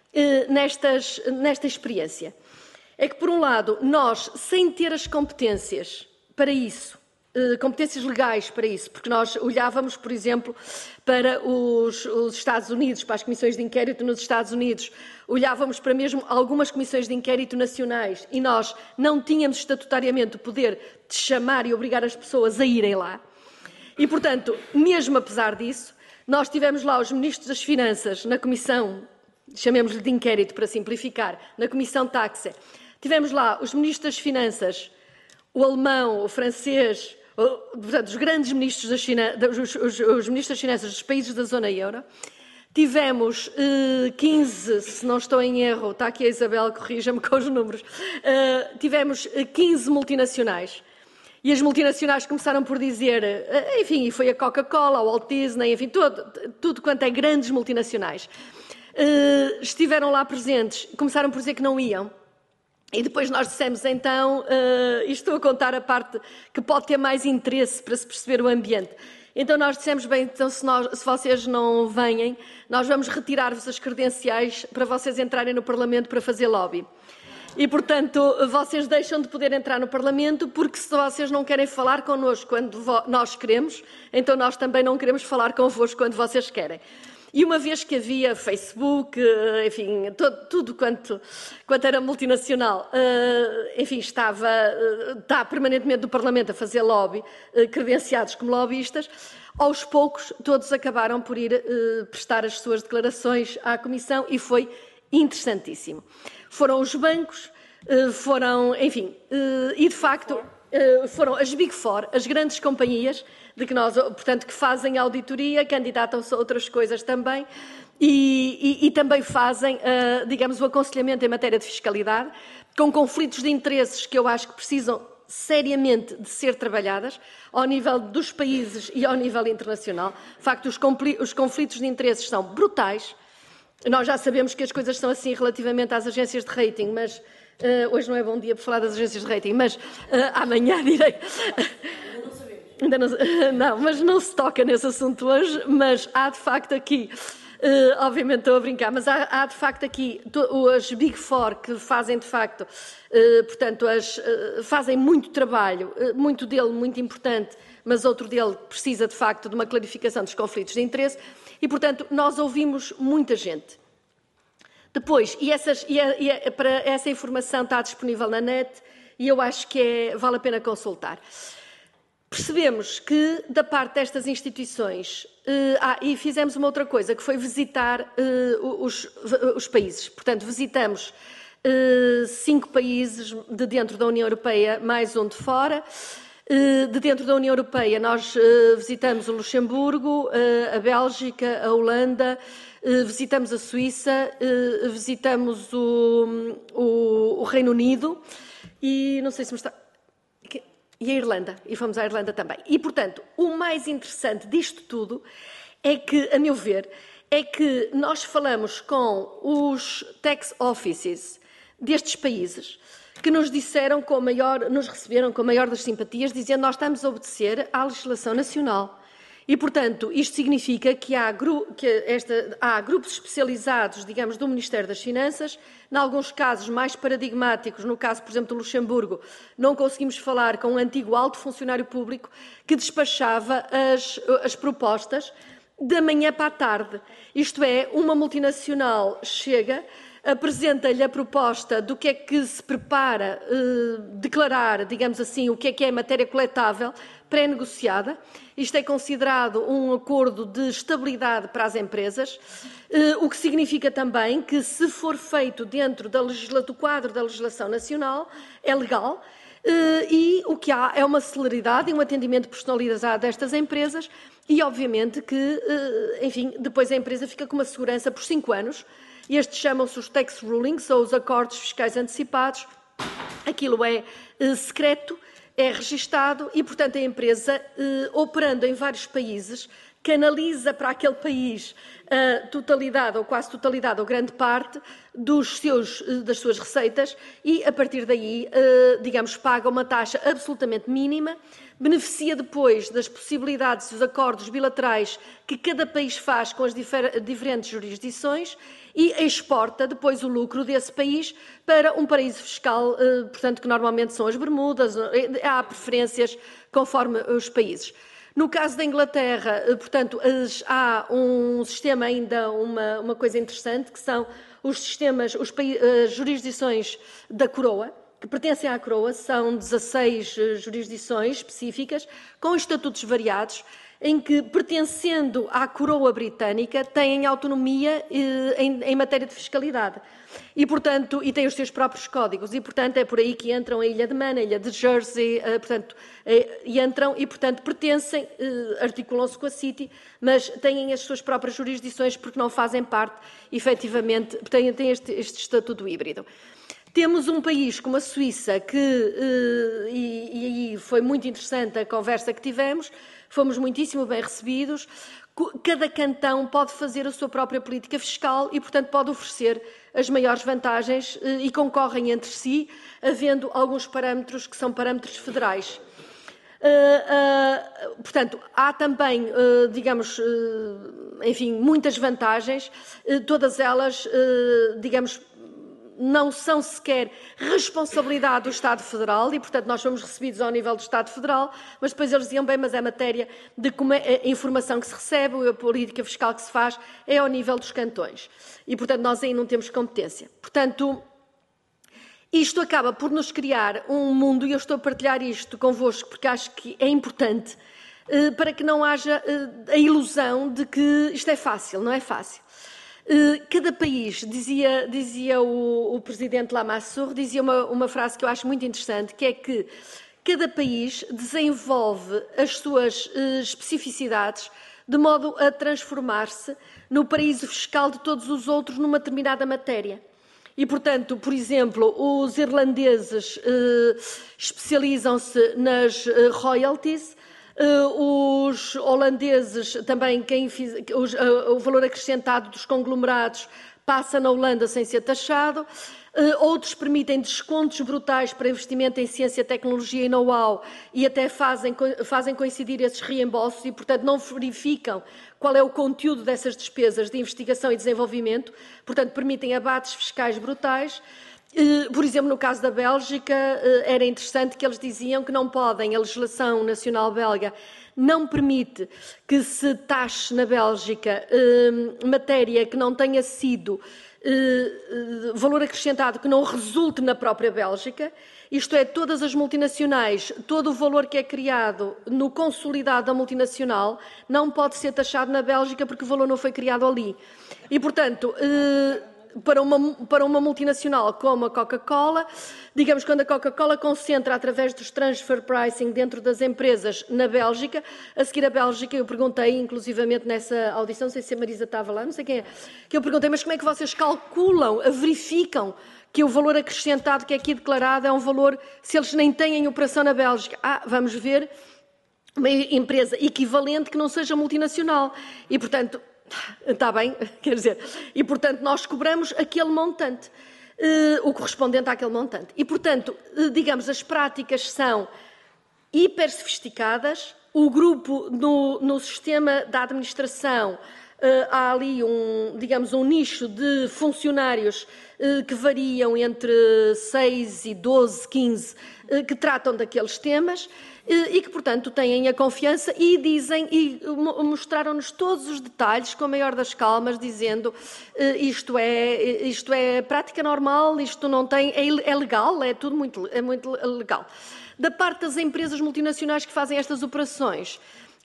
nesta experiência? É que, por um lado, nós, sem ter as competências para isso, competências legais para isso, porque nós olhávamos, por exemplo, para os Estados Unidos, para as comissões de inquérito nos Estados Unidos, olhávamos para mesmo algumas comissões de inquérito nacionais e nós não tínhamos estatutariamente o poder de chamar e obrigar as pessoas a irem lá. E, portanto, mesmo apesar disso, nós tivemos lá os ministros das Finanças na comissão, chamemos-lhe de inquérito para simplificar, na comissão Taxe. Tivemos lá os ministros das Finanças, o alemão, o francês, portanto, os grandes ministros das os ministros das Finanças dos países da zona euro. Tivemos 15, se não estou em erro, está aqui a Isabel, corrija-me com os números, tivemos 15 multinacionais. E as multinacionais começaram por dizer, enfim, e foi a Coca-Cola, a Walt Disney, enfim, tudo quanto é grandes multinacionais. Estiveram lá presentes, começaram por dizer que não iam. E depois nós dissemos, então, e estou a contar a parte que pode ter mais interesse para se perceber o ambiente. Então nós dissemos, bem, então se vocês não vêm, nós vamos retirar-vos as credenciais para vocês entrarem no Parlamento para fazer lobby. E, portanto, vocês deixam de poder entrar no Parlamento porque se vocês não querem falar connosco quando nós queremos, então nós também não queremos falar convosco quando vocês querem. E uma vez que havia Facebook, enfim, tudo quanto era multinacional, enfim, está permanentemente no Parlamento a fazer lobby, credenciados como lobbyistas, aos poucos todos acabaram por ir prestar as suas declarações à Comissão e foi interessantíssimo. Foram os bancos, enfim, e de facto foram as Big Four, as grandes companhias, portanto, que fazem auditoria, candidatam-se a outras coisas também e também fazem, digamos, o aconselhamento em matéria de fiscalidade, com conflitos de interesses que eu acho que precisam seriamente de ser trabalhadas ao nível dos países e ao nível internacional. De facto, os conflitos de interesses são brutais. Nós já sabemos que as coisas são assim relativamente às agências de rating, mas hoje não é bom dia para falar das agências de rating, mas amanhã direi. Ainda não sabemos. Não, mas não se toca nesse assunto hoje, mas há de facto aqui, obviamente estou a brincar, mas há de facto aqui as Big Four que fazem de facto, portanto, fazem muito trabalho, muito dele muito importante, mas outro dele precisa de facto de uma clarificação dos conflitos de interesse. E, portanto, nós ouvimos muita gente. Depois, para essa informação está disponível na net e eu acho que vale a pena consultar. Percebemos que, da parte destas instituições, e fizemos uma outra coisa, que foi visitar os países. Portanto, visitamos 5 países de dentro da União Europeia, mais um de fora. De dentro da União Europeia, nós visitamos o Luxemburgo, a Bélgica, a Holanda, visitamos a Suíça, visitamos o Reino Unido e não sei se me está... E a Irlanda, e fomos à Irlanda também. E, portanto, o mais interessante disto tudo é que, a meu ver, é que nós falamos com os tax offices destes países que nos disseram nos receberam com a maior das simpatias, dizendo que nós estamos a obedecer à legislação nacional. E, portanto, isto significa que há grupos especializados, digamos, do Ministério das Finanças, em alguns casos mais paradigmáticos, no caso, por exemplo, do Luxemburgo, não conseguimos falar com um antigo alto funcionário público que despachava as propostas da manhã para a tarde. Isto é, uma multinacional chega, apresenta-lhe a proposta do que é que se prepara declarar, digamos assim, o que é matéria coletável pré-negociada. Isto é considerado um acordo de estabilidade para as empresas, o que significa também que, se for feito dentro do quadro da legislação nacional, é legal. E o que há é uma celeridade e um atendimento personalizado destas empresas e, obviamente, que, enfim, depois a empresa fica com uma segurança por 5 anos. Estes chamam-se os tax rulings, ou os acordos fiscais antecipados. Aquilo é secreto, é registado e, portanto, a empresa, operando em vários países, canaliza para aquele país a totalidade ou quase totalidade ou grande parte das suas receitas e, a partir daí, digamos, paga uma taxa absolutamente mínima, beneficia depois das possibilidades dos acordos bilaterais que cada país faz com as diferentes jurisdições e exporta depois o lucro desse país para um paraíso fiscal, portanto, que normalmente são as Bermudas, há preferências conforme os países. No caso da Inglaterra, portanto, há um sistema ainda, uma coisa interessante, que são os sistemas, as jurisdições da coroa, que pertencem à coroa, são 16 jurisdições específicas, com estatutos variados, em que, pertencendo à coroa britânica, têm autonomia em matéria de fiscalidade. E, portanto, e têm os seus próprios códigos. E, portanto, é por aí que entram a Ilha de Man, a Ilha de Jersey, portanto, entram e, portanto, pertencem, articulam-se com a City, mas têm as suas próprias jurisdições porque não fazem parte, efetivamente, têm este estatuto híbrido. Temos um país como a Suíça que, e aí foi muito interessante a conversa que tivemos, fomos muitíssimo bem recebidos. Cada cantão pode fazer a sua própria política fiscal e, portanto, pode oferecer as maiores vantagens e concorrem entre si, havendo alguns parâmetros que são parâmetros federais. Portanto, há também, digamos, enfim, muitas vantagens, todas elas, digamos, não são sequer responsabilidade do Estado Federal e, portanto, nós somos recebidos ao nível do Estado Federal, mas depois eles diziam, bem, mas é matéria de como a informação que se recebe, a política fiscal que se faz, é ao nível dos cantões. E, portanto, nós aí não temos competência. Portanto, isto acaba por nos criar um mundo, e eu estou a partilhar isto convosco porque acho que é importante, para que não haja a ilusão de que isto é fácil, não é fácil. Cada país, dizia o presidente Lamassoure, dizia uma frase que eu acho muito interessante, que é que cada país desenvolve as suas especificidades de modo a transformar-se no paraíso fiscal de todos os outros numa determinada matéria. e, portanto, por exemplo, os irlandeses especializam-se nas royalties, os holandeses também, o valor acrescentado dos conglomerados passa na Holanda sem ser taxado. Outros permitem descontos brutais para investimento em ciência, tecnologia e know-how e até fazem coincidir esses reembolsos e, portanto, não verificam qual é o conteúdo dessas despesas de investigação e desenvolvimento, portanto, permitem abates fiscais brutais. Por exemplo, no caso da Bélgica, era interessante que eles diziam que não podem, a legislação nacional belga não permite que se taxe na Bélgica matéria que não tenha sido valor acrescentado que não resulte na própria Bélgica, isto é, todas as multinacionais, todo o valor que é criado no consolidado da multinacional não pode ser taxado na Bélgica porque o valor não foi criado ali. E, portanto, para uma multinacional como a Coca-Cola, digamos, quando a Coca-Cola concentra através dos transfer pricing dentro das empresas na Bélgica, a seguir a Bélgica, eu perguntei, inclusivamente nessa audição, não sei se a Marisa estava lá, não sei quem é, que eu perguntei, mas como é que vocês calculam, verificam que o valor acrescentado que é aqui declarado é um valor, se eles nem têm operação na Bélgica? Vamos ver uma empresa equivalente que não seja multinacional. E, portanto, está bem, quer dizer, e portanto nós cobramos aquele montante, o correspondente àquele montante. E portanto, digamos, as práticas são hiper sofisticadas, o grupo no sistema da administração, há ali um nicho de funcionários que variam entre 6 e 12, 15, que tratam daqueles temas, e que, portanto, têm a confiança e dizem, e mostraram-nos todos os detalhes com a maior das calmas, dizendo isto é prática normal, isto não tem, é legal, é tudo muito legal. Da parte das empresas multinacionais que fazem estas operações,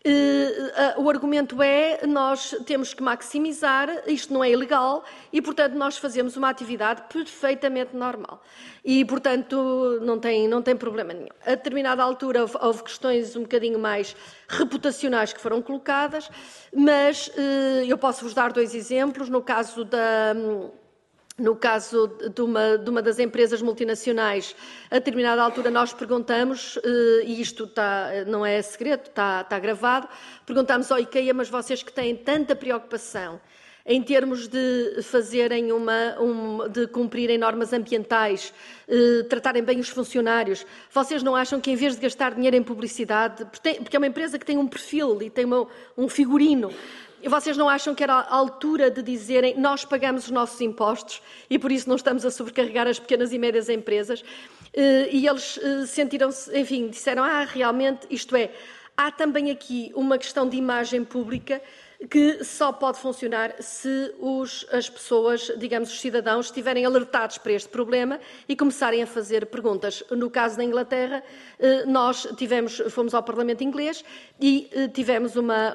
o argumento é, nós temos que maximizar, isto não é ilegal e, portanto, nós fazemos uma atividade perfeitamente normal. E, portanto, não tem problema nenhum. A determinada altura houve questões um bocadinho mais reputacionais que foram colocadas, mas eu posso-vos dar 2 exemplos. No caso de uma das empresas multinacionais, a determinada altura nós perguntamos, e isto não é segredo, está gravado, perguntamos ao IKEA, mas vocês que têm tanta preocupação em termos de fazerem de cumprirem normas ambientais, tratarem bem os funcionários, vocês não acham que em vez de gastar dinheiro em publicidade, porque é uma empresa que tem um perfil e tem um figurino, e vocês não acham que era a altura de dizerem nós pagamos os nossos impostos e por isso não estamos a sobrecarregar as pequenas e médias empresas? E eles sentiram-se, enfim, disseram, realmente, isto é, há também aqui uma questão de imagem pública que só pode funcionar se as pessoas, digamos, os cidadãos, estiverem alertados para este problema e começarem a fazer perguntas. No caso da Inglaterra, nós fomos ao Parlamento inglês e tivemos uma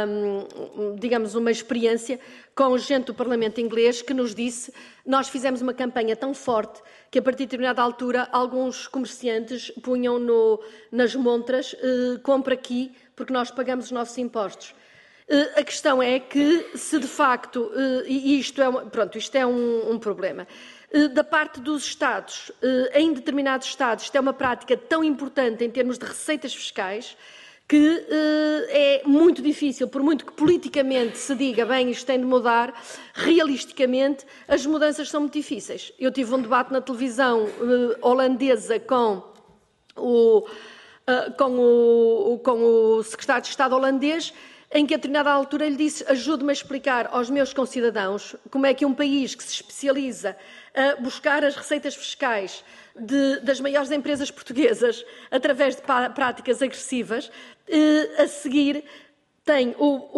experiência com gente do Parlamento inglês que nos disse, nós fizemos uma campanha tão forte que a partir de determinada altura alguns comerciantes punham nas montras, compra aqui porque nós pagamos os nossos impostos. A questão é que, se de facto, e isto é um problema, da parte dos Estados, em determinados Estados, isto é uma prática tão importante em termos de receitas fiscais, que é muito difícil, por muito que politicamente se diga, bem, isto tem de mudar, realisticamente as mudanças são muito difíceis. Eu tive um debate na televisão holandesa com o secretário de Estado holandês, em que a determinada altura lhe disse, ajude-me a explicar aos meus concidadãos como é que um país que se especializa a buscar as receitas fiscais das maiores empresas portuguesas através de práticas agressivas, a seguir tem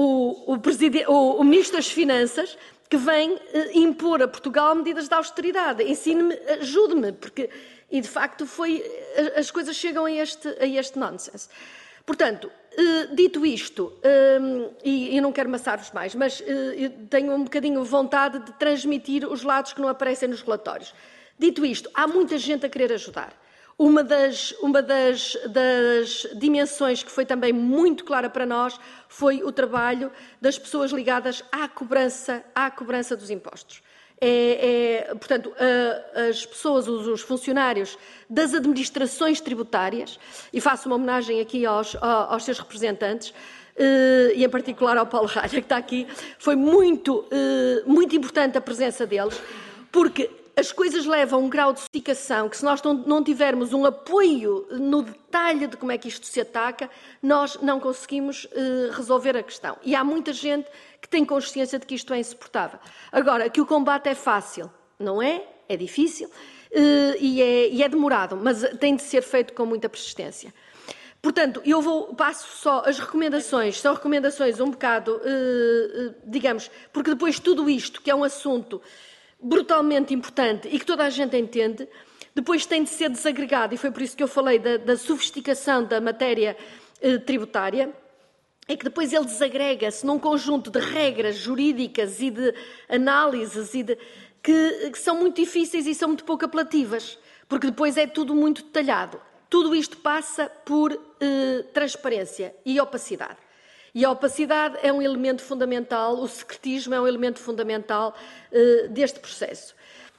o Ministro das Finanças que vem impor a Portugal medidas de austeridade. Ensine-me, ajude-me, porque, e de facto as coisas chegam a este nonsense. Portanto, dito isto, e não quero maçar-vos mais, mas tenho um bocadinho vontade de transmitir os lados que não aparecem nos relatórios. Dito isto, há muita gente a querer ajudar. Uma das dimensões que foi também muito clara para nós foi o trabalho das pessoas ligadas à cobrança dos impostos. portanto, as pessoas, os funcionários das administrações tributárias, e faço uma homenagem aqui aos seus representantes, e em particular ao Paulo Ralha, que está aqui. Foi muito importante a presença deles, porque as coisas levam a um grau de sofisticação que, se nós não tivermos um apoio no detalhe de como é que isto se ataca, nós não conseguimos resolver a questão. E há muita gente que tem consciência de que isto é insuportável. Agora, que o combate é fácil, não é? É difícil e é demorado, mas tem de ser feito com muita persistência. Portanto, passo só as recomendações, são recomendações um bocado, digamos, porque depois tudo isto, que é um assunto brutalmente importante e que toda a gente entende, depois tem de ser desagregado, e foi por isso que eu falei da sofisticação da matéria tributária, é que depois ele desagrega-se num conjunto de regras jurídicas e de análises que são muito difíceis e são muito pouco apelativas, porque depois é tudo muito detalhado. Tudo isto passa por transparência e opacidade. E a opacidade é um elemento fundamental, o secretismo é um elemento fundamental deste processo.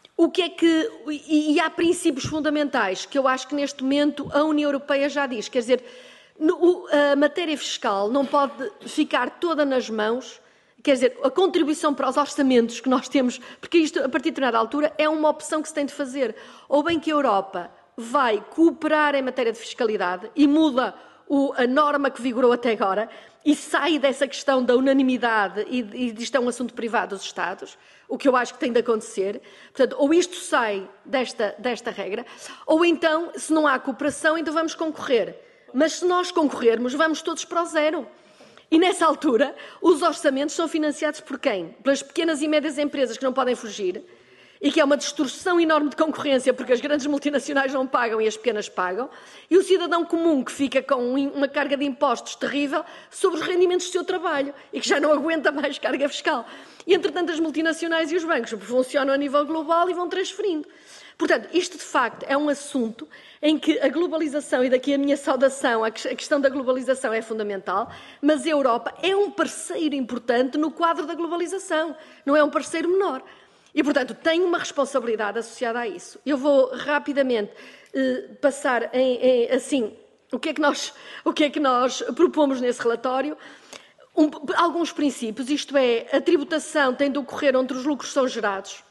E há princípios fundamentais que eu acho que neste momento a União Europeia já diz, quer dizer, a matéria fiscal não pode ficar toda nas mãos, quer dizer, a contribuição para os orçamentos que nós temos, porque isto, a partir de determinada altura, é uma opção que se tem de fazer. Ou bem que a Europa vai cooperar em matéria de fiscalidade e muda a norma que vigorou até agora e sai dessa questão da unanimidade e disto é um assunto privado dos Estados, o que eu acho que tem de acontecer. Portanto, ou isto sai desta regra, ou então, se não há cooperação, então vamos concorrer. Mas se nós concorrermos, vamos todos para o zero. E nessa altura, os orçamentos são financiados por quem? Pelas pequenas e médias empresas que não podem fugir, e que é uma distorção enorme de concorrência, porque as grandes multinacionais não pagam e as pequenas pagam, e o cidadão comum que fica com uma carga de impostos terrível sobre os rendimentos do seu trabalho e que já não aguenta mais carga fiscal. E, entretanto, as multinacionais e os bancos funcionam a nível global e vão transferindo. Portanto, isto de facto é um assunto em que a globalização, e daqui a minha saudação, a questão da globalização é fundamental, mas a Europa é um parceiro importante no quadro da globalização, não é um parceiro menor. E, portanto, tem uma responsabilidade associada a isso. Eu vou rapidamente passar assim, o que é que nós propomos nesse relatório. Alguns princípios, isto é, a tributação tem de ocorrer onde os lucros são gerados.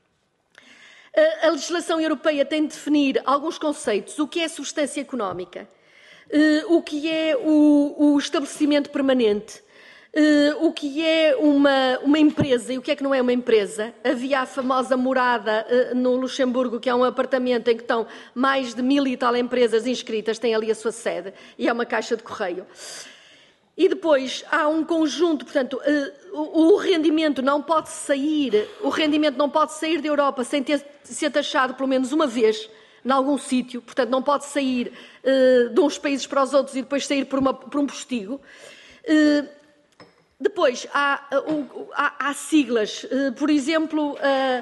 A legislação europeia tem de definir alguns conceitos, o que é substância económica, o que é o estabelecimento permanente, o que é uma empresa e o que é que não é uma empresa. Havia a famosa morada no Luxemburgo, que é um apartamento em que estão mais de 1000 e tal empresas inscritas, tem ali a sua sede, e é uma caixa de correio. E depois há um conjunto, portanto, o rendimento não pode sair da Europa sem ser taxado pelo menos uma vez, em algum sítio, portanto não pode sair de uns países para os outros e depois sair por um postigo. Depois há siglas, por exemplo,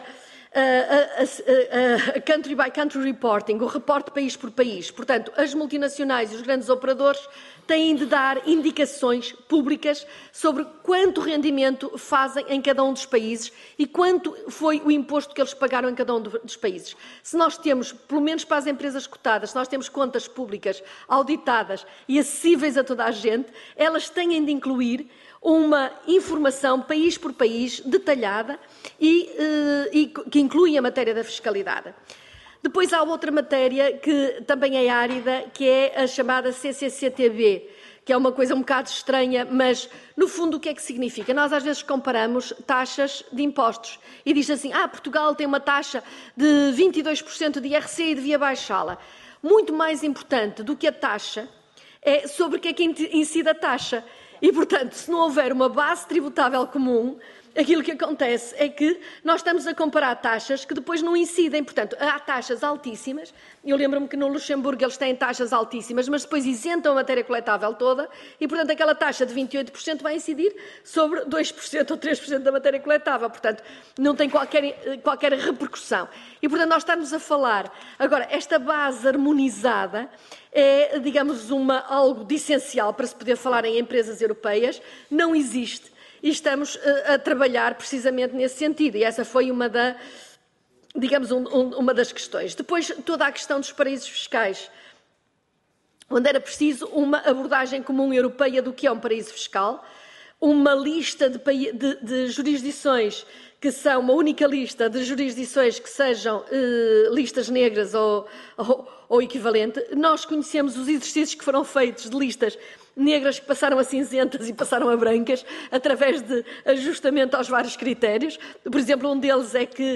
country by country reporting, o reporte país por país. Portanto, as multinacionais e os grandes operadores têm de dar indicações públicas sobre quanto rendimento fazem em cada um dos países e quanto foi o imposto que eles pagaram em cada um dos países. Se nós temos, pelo menos para as empresas cotadas, se nós temos contas públicas auditadas e acessíveis a toda a gente, elas têm de incluir uma informação país por país detalhada e que inclui a matéria da fiscalidade. Depois há outra matéria que também é árida, que é a chamada CCCTB, que é uma coisa um bocado estranha, mas no fundo o que é que significa? Nós às vezes comparamos taxas de impostos e diz assim, Portugal tem uma taxa de 22% de IRC e devia baixá-la. Muito mais importante do que a taxa é sobre o que é que incide a taxa. E, portanto, se não houver uma base tributável comum, aquilo que acontece é que nós estamos a comparar taxas que depois não incidem. Portanto, há taxas altíssimas. Eu lembro-me que no Luxemburgo eles têm taxas altíssimas, mas depois isentam a matéria coletável toda e, portanto, aquela taxa de 28% vai incidir sobre 2% ou 3% da matéria coletável. Portanto, não tem qualquer repercussão. E, portanto, nós estamos a falar... Agora, esta base harmonizada é, digamos, algo de essencial para se poder falar em empresas europeias. Não existe. e estamos a trabalhar precisamente nesse sentido. E essa foi uma das questões. Depois, toda a questão dos paraísos fiscais, onde era preciso uma abordagem comum europeia do que é um paraíso fiscal, uma lista de jurisdições que são uma única lista de jurisdições que sejam listas negras ou equivalente. Nós conhecemos os exercícios que foram feitos de listas negras que passaram a cinzentas e passaram a brancas através de ajustamento aos vários critérios. Por exemplo, um deles é que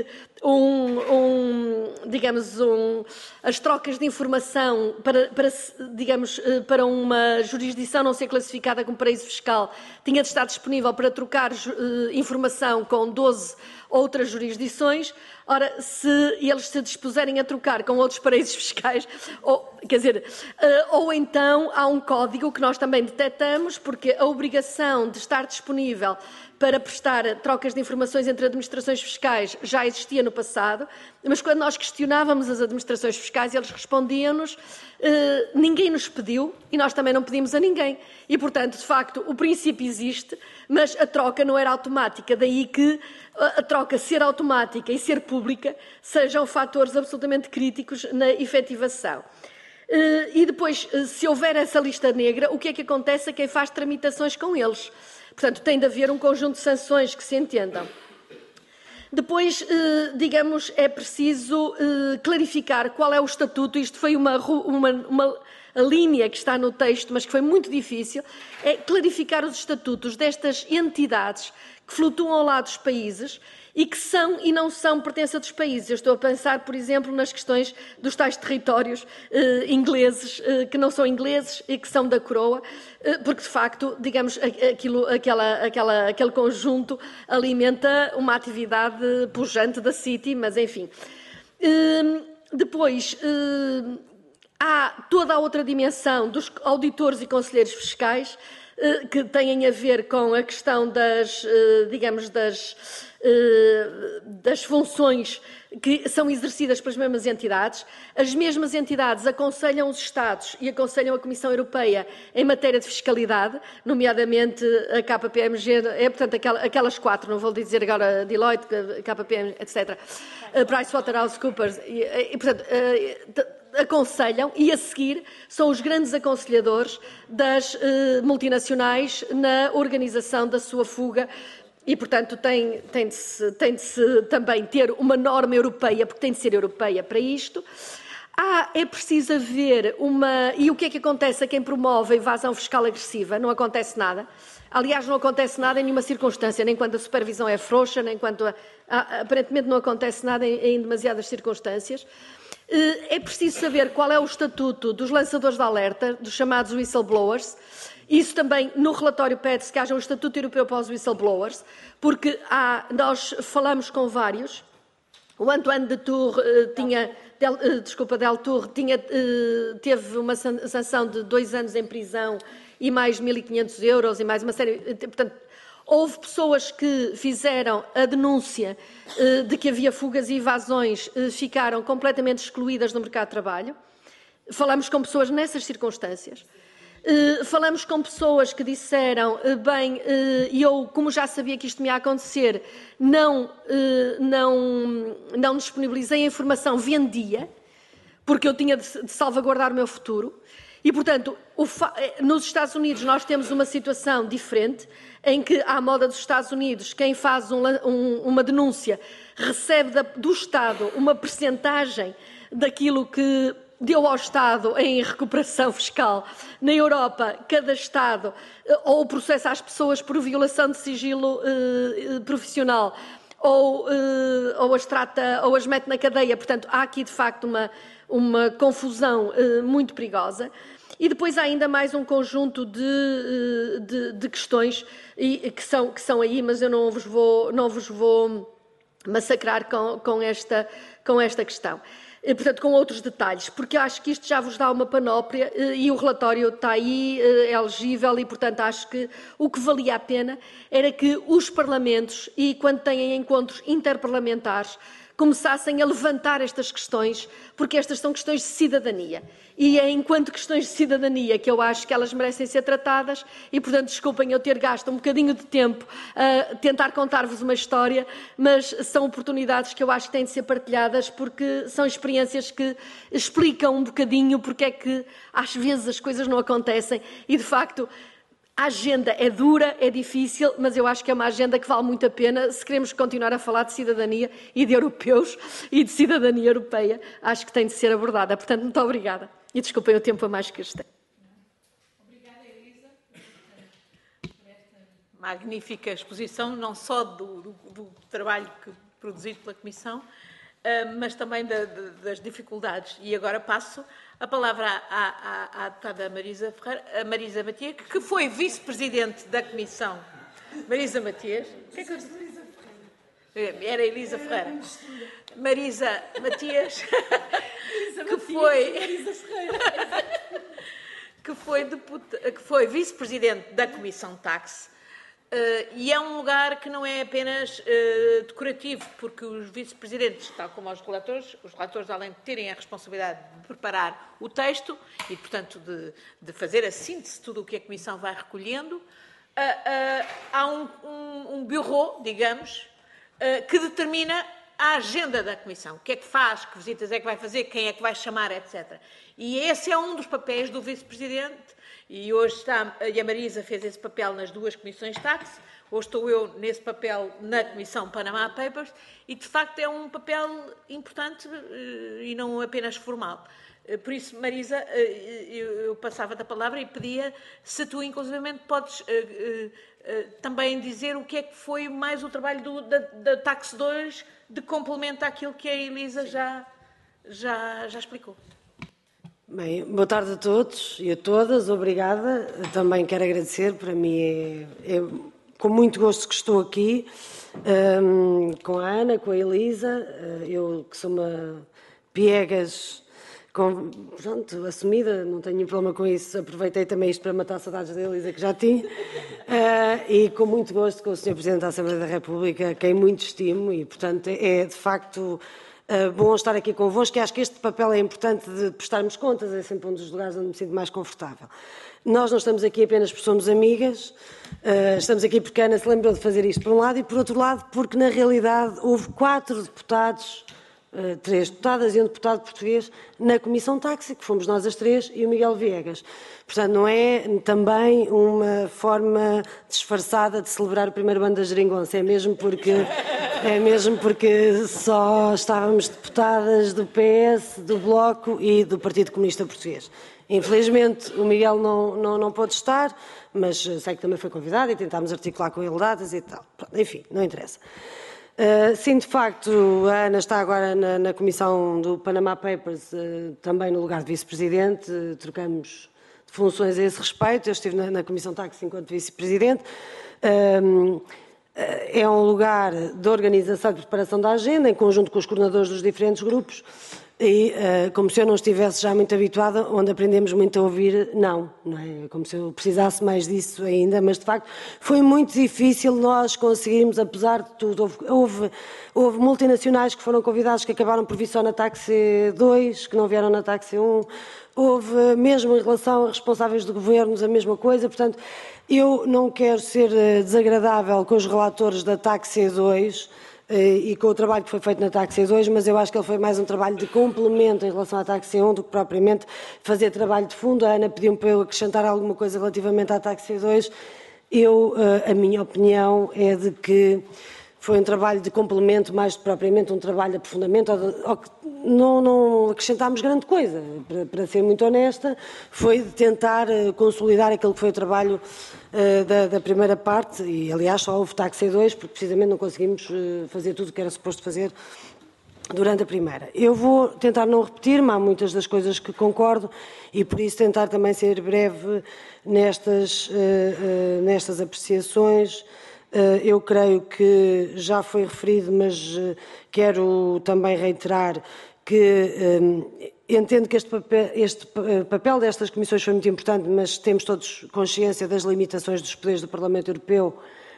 as trocas de informação para uma jurisdição não ser classificada como paraíso fiscal tinha de estar disponível para trocar informação com 12 outras jurisdições. Ora, se eles se dispuserem a trocar com outros paraísos fiscais, ou então há um código que nós também detectamos, porque a obrigação de estar disponível para prestar trocas de informações entre administrações fiscais já existia no passado, mas quando nós questionávamos as administrações fiscais, eles respondiam-nos, ninguém nos pediu e nós também não pedimos a ninguém. E, portanto, de facto, o princípio existe, mas a troca não era automática. Daí que a troca ser automática e ser pública sejam fatores absolutamente críticos na efetivação. E depois, se houver essa lista negra, o que é que acontece a quem faz tramitações com eles? Portanto, tem de haver um conjunto de sanções que se entendam. Depois, é preciso clarificar qual é o estatuto. Isto foi uma linha que está no texto, mas que foi muito difícil, é clarificar os estatutos destas entidades que flutuam ao lado dos países e que são e não são pertença dos países. Eu estou a pensar, por exemplo, nas questões dos tais territórios ingleses, que não são ingleses e que são da coroa, porque, de facto, aquele conjunto alimenta uma atividade pujante da City, mas, enfim. Depois, há toda a outra dimensão dos auditores e conselheiros fiscais, que têm a ver com a questão das funções que são exercidas pelas mesmas entidades. As mesmas entidades aconselham os Estados e aconselham a Comissão Europeia em matéria de fiscalidade, nomeadamente a KPMG, portanto, aquelas quatro, não vou dizer agora Deloitte, KPMG, etc., PricewaterhouseCoopers, e portanto, aconselham e, a seguir, são os grandes aconselhadores das multinacionais na organização da sua fuga e, portanto, tem de se também ter uma norma europeia, porque tem de ser europeia para isto. É preciso haver E o que é que acontece a quem promove a evasão fiscal agressiva? Não acontece nada. Aliás, não acontece nada em nenhuma circunstância, nem quando a supervisão é frouxa, nem quando aparentemente não acontece nada em demasiadas circunstâncias. É preciso saber qual é o estatuto dos lançadores de alerta, dos chamados whistleblowers. Isso também, no relatório pede-se que haja um estatuto europeu para os whistleblowers, porque nós falamos com vários. O Antoine Deltour teve uma sanção de 2 anos em prisão e mais 1.500 euros e mais uma série... Portanto, houve pessoas que fizeram a denúncia de que havia fugas e evasões, ficaram completamente excluídas do mercado de trabalho. Falamos com pessoas nessas circunstâncias. Falamos com pessoas que disseram, eu, como já sabia que isto me ia acontecer, não disponibilizei a informação, vendia, porque eu tinha de salvaguardar o meu futuro. E, portanto, nos Estados Unidos nós temos uma situação diferente, em que, à moda dos Estados Unidos, quem faz uma denúncia recebe do Estado uma percentagem daquilo que deu ao Estado em recuperação fiscal. Na Europa, cada Estado ou processa as pessoas por violação de sigilo profissional ou as mete na cadeia. Portanto, há aqui, de facto, uma confusão muito perigosa. E depois há ainda mais um conjunto de questões que são aí, mas eu não vos vou massacrar com esta questão. Portanto, com outros detalhes, porque acho que isto já vos dá uma panóplia e o relatório está aí, é legível e, portanto, acho que o que valia a pena era que os parlamentos, e quando têm encontros interparlamentares começassem a levantar estas questões, porque estas são questões de cidadania. E é enquanto questões de cidadania que eu acho que elas merecem ser tratadas e, portanto, desculpem eu ter gasto um bocadinho de tempo a tentar contar-vos uma história, mas são oportunidades que eu acho que têm de ser partilhadas porque são experiências que explicam um bocadinho porque é que às vezes as coisas não acontecem e, de facto, a agenda é dura, é difícil, mas eu acho que é uma agenda que vale muito a pena se queremos continuar a falar de cidadania e de europeus e de cidadania europeia. Acho que tem de ser abordada. Portanto, muito obrigada. E desculpem o tempo a mais que gastei. Obrigada, Elisa, por esta magnífica exposição, não só do trabalho produzido pela Comissão, mas também das dificuldades. E agora passo a palavra à deputada Marisa Matias, que foi vice-presidente da Comissão. Marisa Matias. Era Elisa Ferreira. Marisa Matias, que foi vice-presidente da Comissão Taxe. E é um lugar que não é apenas decorativo, porque os vice-presidentes, tal como os relatores, além de terem a responsabilidade de preparar o texto e, portanto, de fazer a síntese de tudo o que a Comissão vai recolhendo, há um bureau, digamos, que determina a agenda da Comissão. O que é que faz, que visitas é que vai fazer, quem é que vai chamar, etc. E esse é um dos papéis do vice-presidente. E hoje e a Marisa fez esse papel nas duas comissões taxe, hoje estou eu nesse papel na Comissão Panama Papers, e de facto é um papel importante e não apenas formal. Por isso, Marisa, eu passava-te a palavra e pedia se tu, inclusivamente, podes também dizer o que é que foi mais o trabalho da Taxe 2 de complemento àquilo que a Elisa já explicou. Bem, boa tarde a todos e a todas, obrigada. Também quero agradecer, para mim é com muito gosto que estou aqui, com a Ana, com a Elisa, eu que sou uma piegas, pronto, assumida, não tenho nenhum problema com isso, aproveitei também isto para matar saudades da Elisa que já tinha, e com muito gosto com o Sr. Presidente da Assembleia da República, quem muito estimo, e portanto é de facto bom estar aqui convosco, e acho que este papel é importante de prestarmos contas, é sempre um dos lugares onde me sinto mais confortável. Nós não estamos aqui apenas porque somos amigas, estamos aqui porque a Ana se lembrou de fazer isto por um lado, e por outro lado porque na realidade houve 4 deputados, 3 deputadas e um deputado português na Comissão Taxe, que fomos nós as 3 e o Miguel Viegas. Portanto, não é também uma forma disfarçada de celebrar o primeiro ano da geringonça, é mesmo porque só estávamos deputadas do PS, do Bloco e do Partido Comunista Português. Infelizmente, o Miguel não pôde estar, mas sei que também foi convidado e tentámos articular com ele datas e tal. Enfim, não interessa. Sim, de facto, a Ana está agora na comissão do Panama Papers, também no lugar de vice-presidente, trocamos de funções a esse respeito, eu estive na comissão Taxe enquanto vice-presidente. É um lugar de organização e de preparação da agenda, em conjunto com os coordenadores dos diferentes grupos, e como se eu não estivesse já muito habituada, onde aprendemos muito a ouvir não é? Como se eu precisasse mais disso ainda, mas de facto foi muito difícil nós conseguirmos, apesar de tudo, houve multinacionais que foram convidados que acabaram por vir só na Taxe 2, que não vieram na Taxe 1, houve mesmo em relação a responsáveis de governos a mesma coisa, portanto eu não quero ser desagradável com os relatores da Taxe 2, e com o trabalho que foi feito na Taxe 2, mas eu acho que ele foi mais um trabalho de complemento em relação à Taxe 1 do que propriamente fazer trabalho de fundo. A Ana pediu-me para eu acrescentar alguma coisa relativamente à Taxe 2. A minha opinião é de que foi um trabalho de complemento, mais do que propriamente um trabalho de aprofundamento, não acrescentámos grande coisa, para ser muito honesta, foi de tentar consolidar aquele que foi o trabalho da primeira parte, e aliás só houve Taxe 2, porque precisamente não conseguimos fazer tudo o que era suposto fazer durante a primeira. Eu vou tentar não repetir-me, há muitas das coisas que concordo, e por isso tentar também ser breve nestas apreciações. Eu creio que já foi referido, mas quero também reiterar que entendo que este papel destas comissões foi muito importante, mas temos todos consciência das limitações dos poderes do Parlamento Europeu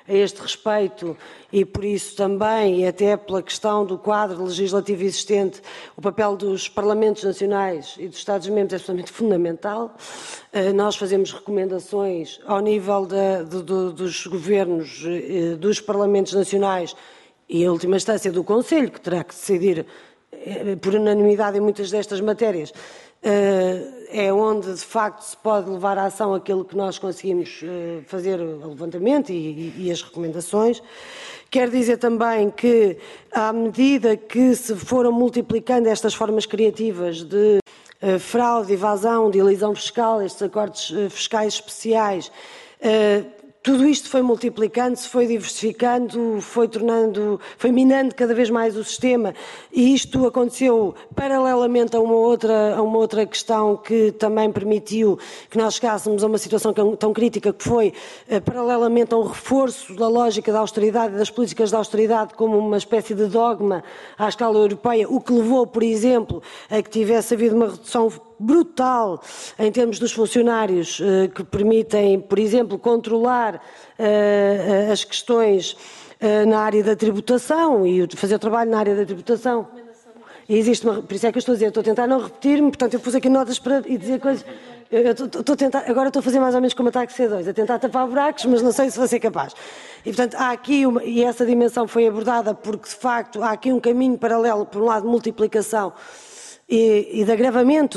a este respeito e, por isso, também, e até pela questão do quadro legislativo existente, o papel dos Parlamentos Nacionais e dos Estados-membros é absolutamente fundamental. Nós fazemos recomendações ao nível dos governos, dos Parlamentos Nacionais e, em última instância, do Conselho, que terá que decidir por unanimidade em muitas destas matérias. É onde, de facto, se pode levar à ação aquilo que nós conseguimos fazer, o levantamento e as recomendações. Quero dizer também que, à medida que se foram multiplicando estas formas criativas de fraude, evasão, de elisão fiscal, estes acordos fiscais especiais, tudo isto foi multiplicando-se, foi diversificando, foi minando cada vez mais o sistema e isto aconteceu paralelamente a uma outra questão que também permitiu que nós chegássemos a uma situação tão crítica, que foi paralelamente a um reforço da lógica da austeridade e das políticas de austeridade como uma espécie de dogma à escala europeia, o que levou, por exemplo, a que tivesse havido uma redução brutal em termos dos funcionários que permitem, por exemplo, controlar as questões na área da tributação e fazer o trabalho na área da tributação. E existe por isso é que eu estou a dizer, estou a tentar não repetir-me, portanto eu pus aqui notas para dizer coisas. Agora estou a fazer mais ou menos como a TAC C2, a tentar tapar buracos, mas não sei se vou ser capaz. E portanto há aqui, e essa dimensão foi abordada porque de facto há aqui um caminho paralelo, por um lado de multiplicação e de agravamento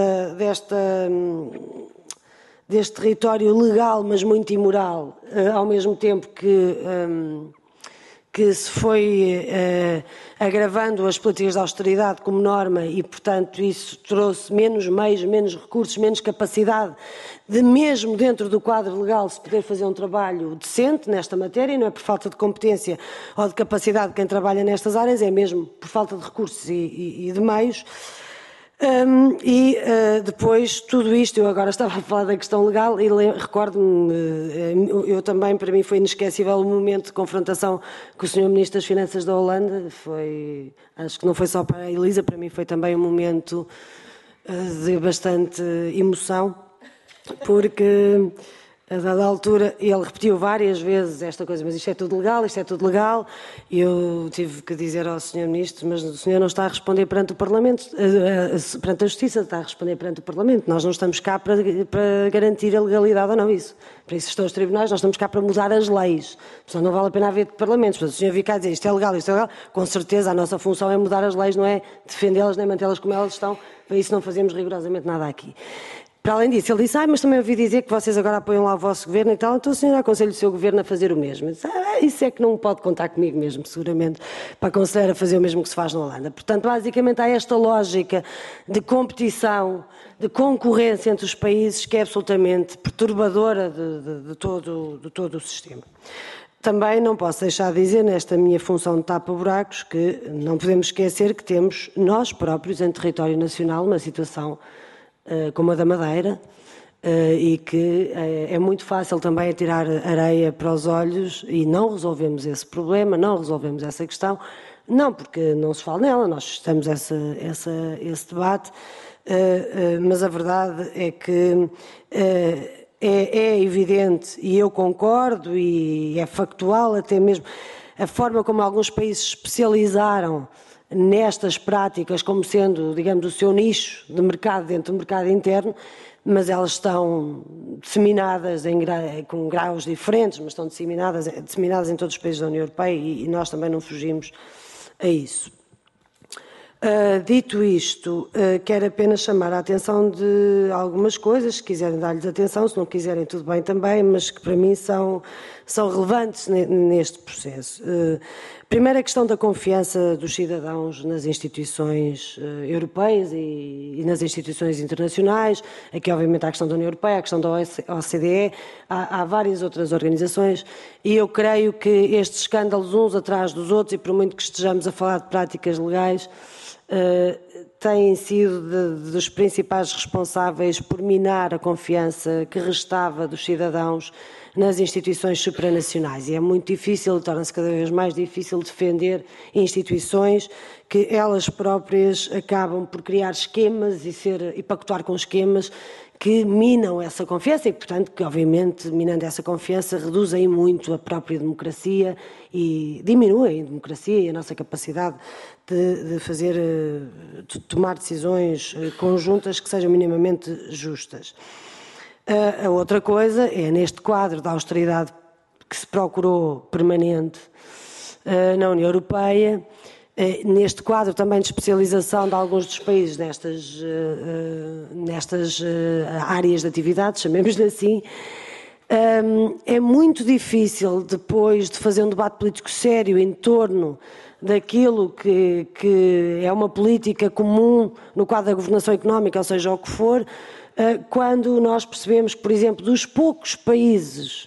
deste território legal, mas muito imoral, ao mesmo tempo que se foi agravando as políticas de austeridade como norma e, portanto, isso trouxe menos meios, menos recursos, menos capacidade de, mesmo dentro do quadro legal, se poder fazer um trabalho decente nesta matéria, e não é por falta de competência ou de capacidade de quem trabalha nestas áreas, é mesmo por falta de recursos e de meios. Depois, tudo isto, eu agora estava a falar da questão legal e recordo-me, eu também, para mim foi inesquecível o momento de confrontação com o Sr. Ministro das Finanças da Holanda, acho que não foi só para a Elisa, para mim foi também um momento de bastante emoção, porque a dada altura ele repetiu várias vezes esta coisa, mas isto é tudo legal, e eu tive que dizer ao Sr. Ministro, mas o senhor não está a responder perante o Parlamento, perante a Justiça, está a responder perante o Parlamento, nós não estamos cá para garantir a legalidade ou não, para isso estão os tribunais, nós estamos cá para mudar as leis, portanto não vale a pena haver parlamentos, portanto o senhor vir cá dizer isto é legal, com certeza a nossa função é mudar as leis, não é defendê-las nem mantê-las como elas estão, para isso não fazemos rigorosamente nada aqui. Para além disso, ele disse, mas também ouvi dizer que vocês agora apoiam lá o vosso governo e tal, então o senhor aconselho o seu governo a fazer o mesmo. Eu disse, isso é que não pode contar comigo mesmo, seguramente, para aconselhar a fazer o mesmo que se faz na Holanda. Portanto, basicamente há esta lógica de competição, de concorrência entre os países que é absolutamente perturbadora de todo o sistema. Também não posso deixar de dizer, nesta minha função de tapa-buracos, que não podemos esquecer que temos nós próprios, em território nacional, uma situação como a da Madeira, e que é muito fácil também atirar areia para os olhos e não resolvemos esse problema, não resolvemos essa questão, não porque não se fala nela, nós estamos esse debate, mas a verdade é que é evidente, e eu concordo, e é factual até mesmo, a forma como alguns países especializaram nestas práticas como sendo, digamos, o seu nicho de mercado dentro do mercado interno, mas elas estão disseminadas com graus diferentes, mas estão disseminadas em todos os países da União Europeia e nós também não fugimos a isso. Dito isto, quero apenas chamar a atenção de algumas coisas, se quiserem dar-lhes atenção, se não quiserem tudo bem também, mas que para mim são relevantes neste processo. Primeiro, a questão da confiança dos cidadãos nas instituições europeias e nas instituições internacionais. Aqui, obviamente, há a questão da União Europeia, a questão da OCDE, há várias outras organizações e eu creio que estes escândalos uns atrás dos outros, e por muito que estejamos a falar de práticas legais, têm sido dos principais responsáveis por minar a confiança que restava dos cidadãos nas instituições supranacionais. E é muito difícil, torna-se cada vez mais difícil defender instituições que elas próprias acabam por criar esquemas e pactuar com esquemas que minam essa confiança e, portanto, que obviamente, minando essa confiança, reduzem muito a própria democracia e diminuem a democracia e a nossa capacidade de tomar decisões conjuntas que sejam minimamente justas. A outra coisa é, neste quadro da austeridade que se procurou permanente na União Europeia, neste quadro também de especialização de alguns dos países nestas áreas de atividade, chamemos-lhe assim, é muito difícil, depois de fazer um debate político sério em torno daquilo que é uma política comum no quadro da governação económica, ou seja, o que for, quando nós percebemos que, por exemplo, dos poucos países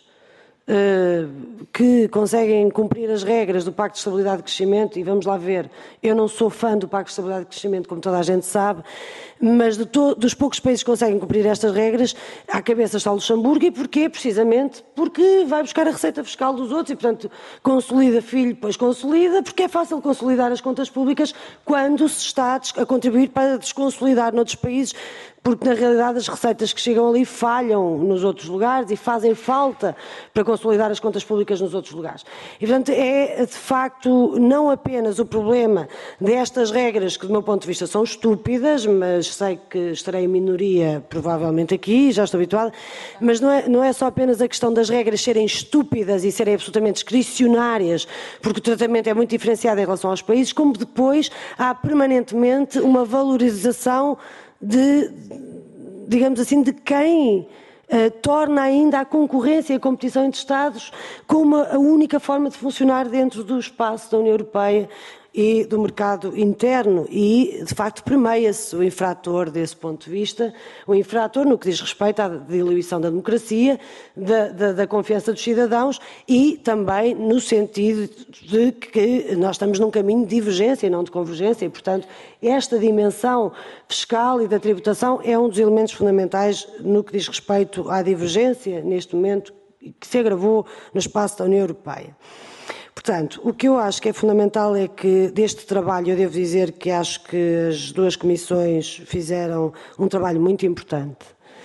que conseguem cumprir as regras do Pacto de Estabilidade e Crescimento, e vamos lá ver, eu não sou fã do Pacto de Estabilidade e Crescimento, como toda a gente sabe, mas dos poucos países que conseguem cumprir estas regras, à cabeça está o Luxemburgo. E porquê? Precisamente porque vai buscar a receita fiscal dos outros e, portanto, consolida filho, pois consolida, porque é fácil consolidar as contas públicas quando se está a contribuir para desconsolidar noutros países, porque na realidade as receitas que chegam ali falham nos outros lugares e fazem falta para consolidar as contas públicas nos outros lugares. E, portanto, é de facto não apenas o problema destas regras que, do meu ponto de vista, são estúpidas, mas sei que estarei em minoria provavelmente aqui, já estou habituada, mas não é só apenas a questão das regras serem estúpidas e serem absolutamente discricionárias, porque o tratamento é muito diferenciado em relação aos países, como depois há permanentemente uma valorização digamos assim, de quem torna ainda a concorrência e a competição entre Estados como a única forma de funcionar dentro do espaço da União Europeia e do mercado interno, e de facto permeia-se o infrator desse ponto de vista, o infrator no que diz respeito à diluição da democracia, da confiança dos cidadãos, e também no sentido de que nós estamos num caminho de divergência e não de convergência, e portanto esta dimensão fiscal e da tributação é um dos elementos fundamentais no que diz respeito à divergência neste momento que se agravou no espaço da União Europeia. Portanto, o que eu acho que é fundamental é que deste trabalho eu devo dizer que acho que as duas comissões fizeram um trabalho muito importante.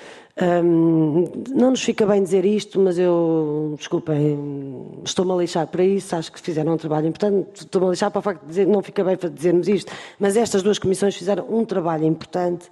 Não nos fica bem dizer isto, mas eu, desculpem, estou-me a lixar para isso, acho que fizeram um trabalho importante, estou-me a lixar para o facto de dizer não fica bem para dizermos isto, mas estas duas comissões fizeram um trabalho importante.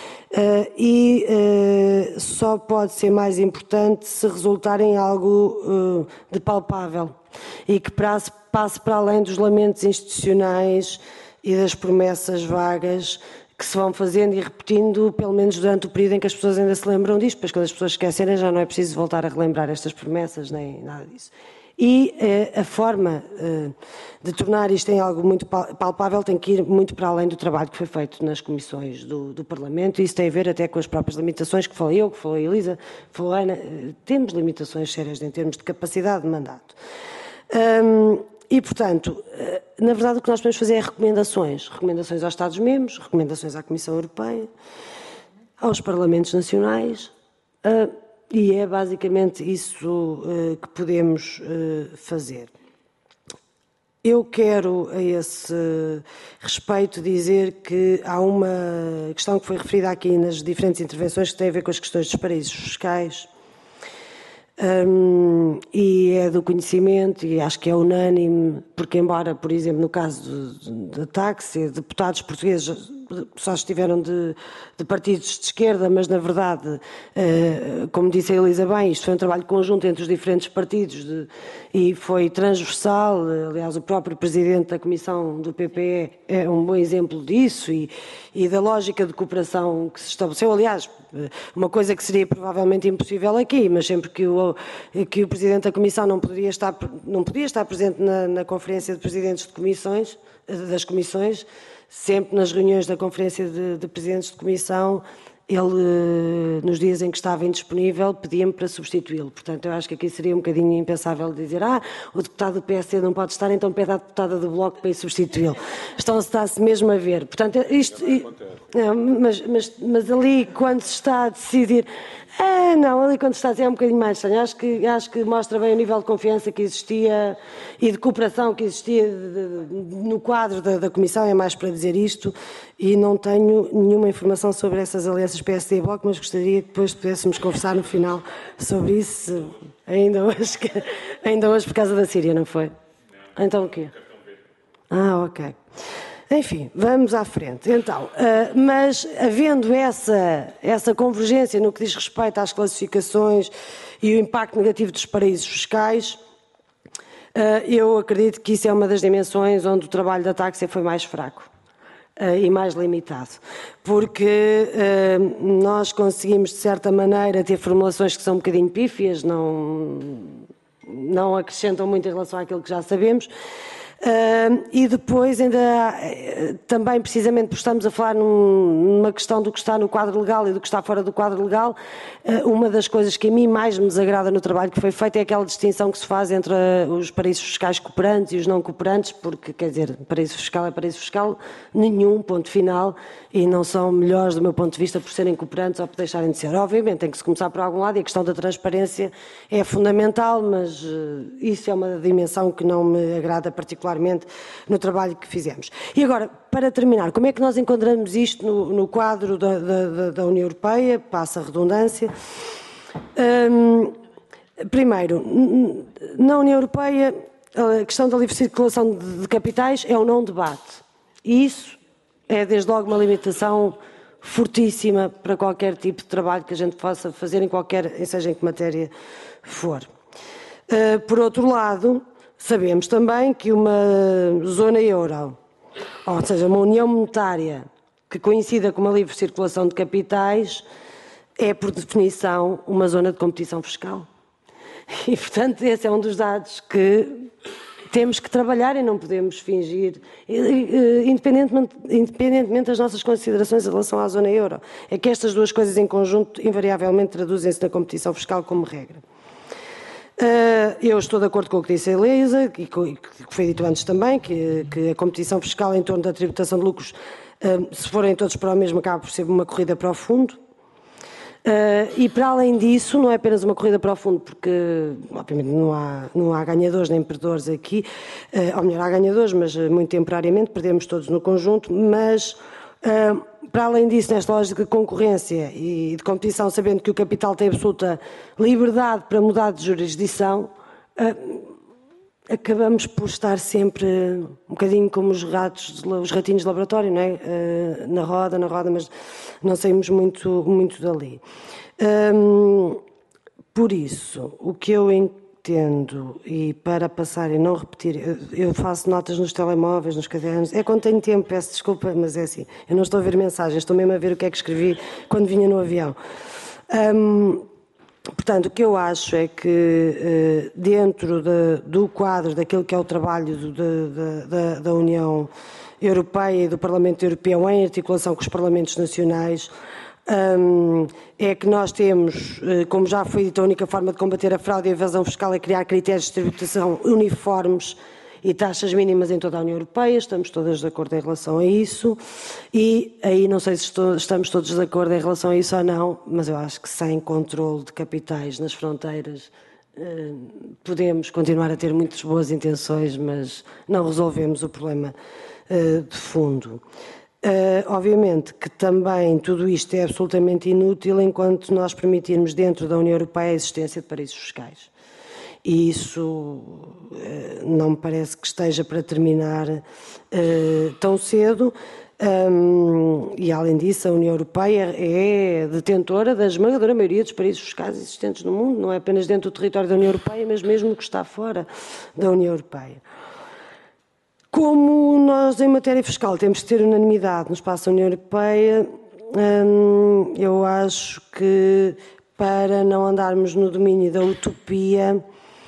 Só pode ser mais importante se resultar em algo de palpável e que passe para além dos lamentos institucionais e das promessas vagas que se vão fazendo e repetindo, pelo menos durante o período em que as pessoas ainda se lembram disto, depois quando as pessoas esquecerem já não é preciso voltar a relembrar estas promessas nem nada disso. E a forma de tornar isto em algo muito palpável tem que ir muito para além do trabalho que foi feito nas comissões do Parlamento, e isso tem a ver até com as próprias limitações que falei eu, que falou a Elisa, que falou a Ana. Temos limitações sérias em termos de capacidade de mandato. E, portanto, na verdade o que nós podemos fazer é recomendações aos Estados-membros, recomendações à Comissão Europeia, aos Parlamentos Nacionais, e é basicamente isso que podemos fazer. Eu quero, a esse respeito, dizer que há uma questão que foi referida aqui nas diferentes intervenções que tem a ver com as questões dos paraísos fiscais, e é do conhecimento, e acho que é unânime, porque embora, por exemplo, no caso da táxi, deputados portugueses só estiveram de partidos de esquerda, mas na verdade, como disse a Elisa bem, isto foi um trabalho conjunto entre os diferentes partidos e foi transversal. Aliás, o próprio presidente da Comissão do PPE é um bom exemplo disso e da lógica de cooperação que se estabeleceu. Aliás, uma coisa que seria provavelmente impossível aqui, mas sempre que o presidente da Comissão não podia estar presente na Conferência de Presidentes das Comissões, sempre nas reuniões da Conferência de Presidentes de Comissão, ele, nos dias em que estava indisponível, pedia-me para substituí-lo. Portanto, eu acho que aqui seria um bocadinho impensável dizer o deputado do PSD não pode estar, então pede à deputada do Bloco para ir substituí-lo. Está-se mesmo a ver. Portanto, mas ali, quando se está a decidir... Não, ali quando está a dizer é um bocadinho mais estranho. Acho que mostra bem o nível de confiança que existia e de cooperação que existia no quadro da Comissão, é mais para dizer isto, e não tenho nenhuma informação sobre essas alianças PSD e Bloco, mas gostaria que depois pudéssemos conversar no final sobre isso, ainda hoje por causa da Síria, não foi? Então o quê? Ok. Enfim, vamos à frente. Então, mas havendo essa convergência no que diz respeito às classificações e o impacto negativo dos paraísos fiscais, eu acredito que isso é uma das dimensões onde o trabalho da Taxa foi mais fraco e mais limitado, porque nós conseguimos, de certa maneira, ter formulações que são um bocadinho pífias, não acrescentam muito em relação àquilo que já sabemos. E depois ainda também precisamente porque estamos a falar numa questão do que está no quadro legal e do que está fora do quadro legal, uma das coisas que a mim mais me desagrada no trabalho que foi feito é aquela distinção que se faz entre os paraísos fiscais cooperantes e os não cooperantes, porque quer dizer, paraíso fiscal é paraíso fiscal, nenhum, ponto final, e não são melhores do meu ponto de vista por serem cooperantes ou por deixarem de ser. Obviamente tem que se começar por algum lado e a questão da transparência é fundamental, mas isso é uma dimensão que não me agrada particularmente no trabalho que fizemos. E agora, para terminar, como é que nós encontramos isto no quadro da União Europeia? Passa a redundância. Primeiro, na União Europeia, a questão da livre circulação de capitais é um não debate. E isso é, desde logo, uma limitação fortíssima para qualquer tipo de trabalho que a gente possa fazer, seja em que matéria for. Por outro lado, sabemos também que uma zona euro, ou seja, uma união monetária que coincida com uma livre circulação de capitais, é, por definição, uma zona de competição fiscal. E, portanto, esse é um dos dados que temos que trabalhar e não podemos fingir, independentemente das nossas considerações em relação à zona euro. É que estas duas coisas em conjunto, invariavelmente, traduzem-se na competição fiscal como regra. Eu estou de acordo com o que disse a Elisa, e que foi dito antes também, que a competição fiscal em torno da tributação de lucros, se forem todos para o mesmo, acaba por ser uma corrida para o fundo. E para além disso, não é apenas uma corrida para o fundo, porque obviamente não há ganhadores nem perdedores aqui, ou melhor, há ganhadores, mas muito temporariamente, perdemos todos no conjunto, mas para além disso, nesta lógica de concorrência e de competição, sabendo que o capital tem absoluta liberdade para mudar de jurisdição, acabamos por estar sempre um bocadinho como os ratinhos de laboratório, não é? Na roda, mas não saímos muito dali. Por isso, o que eu entendo, e para passar e não repetir, eu faço notas nos telemóveis, nos cadernos, é quando tenho tempo, peço desculpa, mas é assim, eu não estou a ver mensagens, estou mesmo a ver o que é que escrevi quando vinha no avião. Portanto, o que eu acho é que dentro do quadro daquilo que é o trabalho da União Europeia e do Parlamento Europeu em articulação com os Parlamentos Nacionais, é que nós temos, como já foi dito, a única forma de combater a fraude e a evasão fiscal é criar critérios de tributação uniformes e taxas mínimas em toda a União Europeia, estamos todas de acordo em relação a isso, e aí não sei se estamos todos de acordo em relação a isso ou não, mas eu acho que sem controle de capitais nas fronteiras podemos continuar a ter muitas boas intenções, mas não resolvemos o problema de fundo. Obviamente que também tudo isto é absolutamente inútil enquanto nós permitirmos dentro da União Europeia a existência de paraísos fiscais. E isso não me parece que esteja para terminar tão cedo. E, além disso, a União Europeia é detentora da esmagadora maioria dos paraísos fiscais existentes no mundo, não é apenas dentro do território da União Europeia, mas mesmo que está fora da União Europeia. Como nós, em matéria fiscal, temos de ter unanimidade no espaço da União Europeia, eu acho que, para não andarmos no domínio da utopia,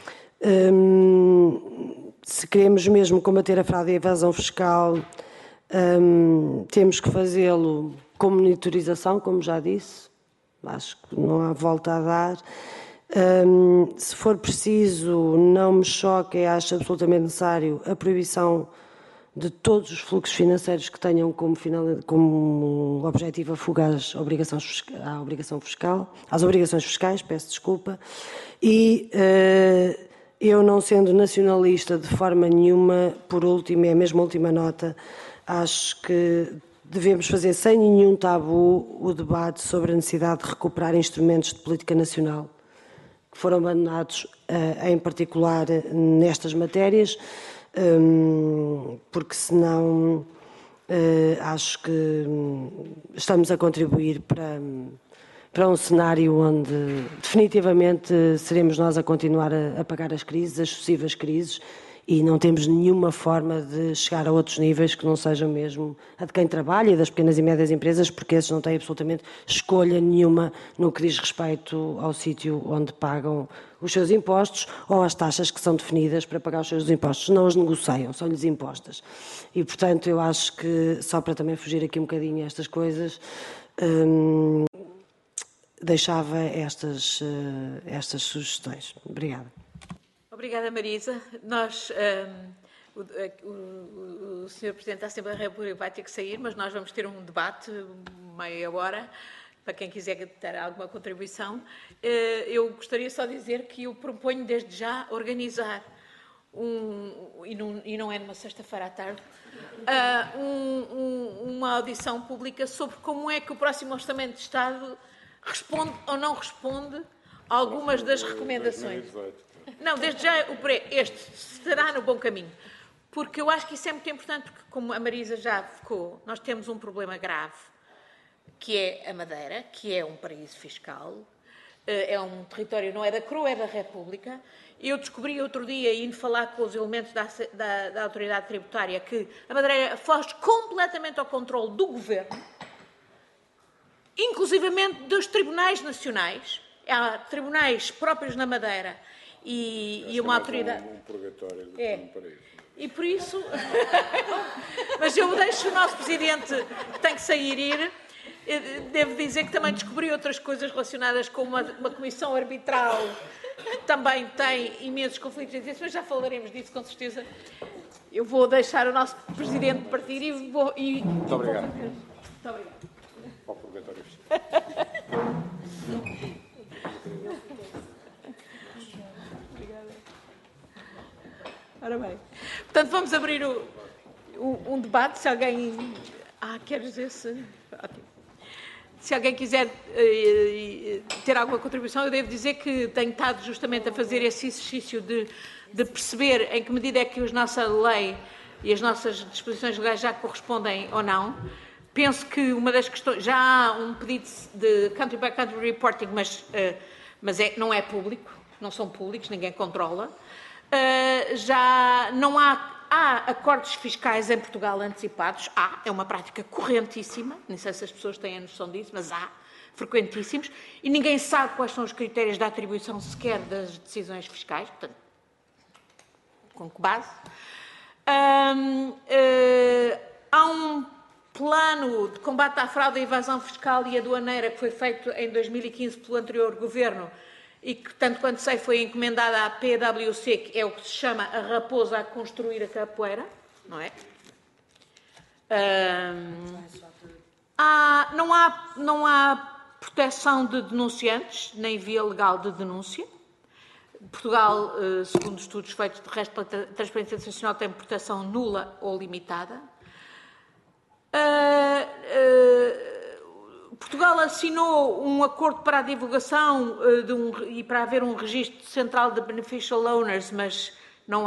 se queremos mesmo combater a fraude e a evasão fiscal, temos que fazê-lo com monitorização, como já disse, acho que não há volta a dar. Se for preciso, não me choca e acho absolutamente necessário a proibição de todos os fluxos financeiros que tenham como objetivo a fuga às obrigações fiscais, peço desculpa, e eu, não sendo nacionalista de forma nenhuma, por último, é a mesma última nota, acho que devemos fazer sem nenhum tabu o debate sobre a necessidade de recuperar instrumentos de política nacional que foram abandonados, em particular nestas matérias, porque senão acho que estamos a contribuir para um cenário onde definitivamente seremos nós a continuar a pagar as crises, as sucessivas crises, e não temos nenhuma forma de chegar a outros níveis que não sejam mesmo a de quem trabalha e das pequenas e médias empresas, porque esses não têm absolutamente escolha nenhuma no que diz respeito ao sítio onde pagam os seus impostos ou às taxas que são definidas para pagar os seus impostos. Não os negociam, são-lhes impostas. E, portanto, eu acho que, só para também fugir aqui um bocadinho a estas coisas, deixava estas sugestões. Obrigada. Obrigada, Marisa. O Sr. Presidente da Assembleia da República vai ter que sair, mas nós vamos ter um debate, meia hora, para quem quiser ter alguma contribuição. Eu gostaria só de dizer que eu proponho desde já organizar, e não é numa sexta-feira à tarde, uma audição pública sobre como é que o próximo Orçamento de Estado responde ou não responde a algumas das recomendações. Não, desde já este estará no bom caminho, porque eu acho que isso é muito importante, porque como a Marisa já ficou, nós temos um problema grave, que é a Madeira, que é um paraíso fiscal, é um território, não é da CRU, é da República. Eu descobri outro dia, indo falar com os elementos da autoridade tributária, que a Madeira foge completamente ao controle do Governo, inclusivamente dos tribunais nacionais. Há tribunais próprios na Madeira e uma autoridade... Um purgatório do que um paraíso. E por isso... Mas eu deixo o nosso Presidente, que tem que sair ir. Devo dizer que também descobri outras coisas relacionadas com uma comissão arbitral que também tem imensos conflitos de interesse, mas já falaremos disso com certeza. Eu vou deixar o nosso Presidente partir e vou... Muito obrigado. Muito obrigado. Ao purgatório. Ora bem. Portanto, vamos abrir um debate. Se alguém... quer dizer se... Ótimo. Se alguém quiser ter alguma contribuição, eu devo dizer que tenho estado justamente a fazer esse exercício de perceber em que medida é que a nossa lei e as nossas disposições legais já correspondem ou não. Penso que uma das questões... Já há um pedido de country by country reporting, mas não é público, não são públicos, ninguém controla. Já não há acordos fiscais em Portugal antecipados. É uma prática correntíssima, não sei se as pessoas têm a noção disso, mas há, frequentíssimos, e ninguém sabe quais são os critérios de atribuição sequer das decisões fiscais, portanto, com que base. Há um plano de combate à fraude, à evasão fiscal e aduaneira que foi feito em 2015 pelo anterior Governo, e que, tanto quanto sei, foi encomendada à PwC, que é o que se chama a raposa a construir a capoeira, não é? Não há proteção de denunciantes, nem via legal de denúncia. Portugal, segundo estudos feitos de resto pela Transparência Internacional, tem proteção nula ou limitada. Portugal assinou um acordo para a divulgação e para haver um registro central de beneficial owners, mas não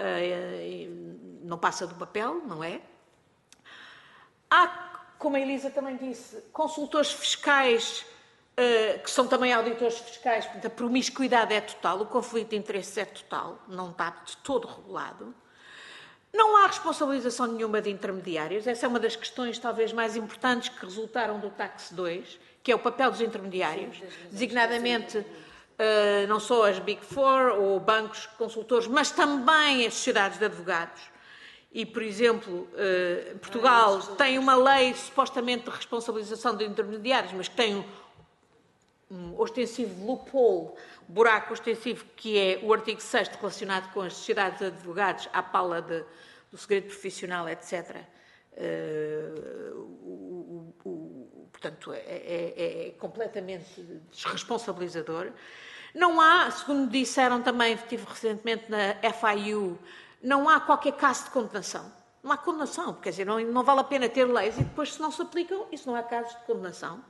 passa do papel, não é? Há, como a Elisa também disse, consultores fiscais que são também auditores fiscais, portanto a promiscuidade é total, o conflito de interesses é total, não está de todo regulado. Não há responsabilização nenhuma de intermediários. Essa é uma das questões talvez mais importantes que resultaram do Tax 2, que é o papel dos intermediários, designadamente não só as Big Four ou bancos consultores, mas também as sociedades de advogados. E, por exemplo, Portugal tem uma lei supostamente de responsabilização de intermediários, mas que tem um ostensivo loophole, buraco ostensivo, que é o artigo 6º relacionado com as sociedades de advogados à pala do segredo profissional, etc. Portanto, é completamente desresponsabilizador. Não há, segundo disseram também, estive recentemente na FIU, não há qualquer caso de condenação. Não há condenação, quer dizer, não vale a pena ter leis e depois, se não se aplicam, isso não há casos de condenação.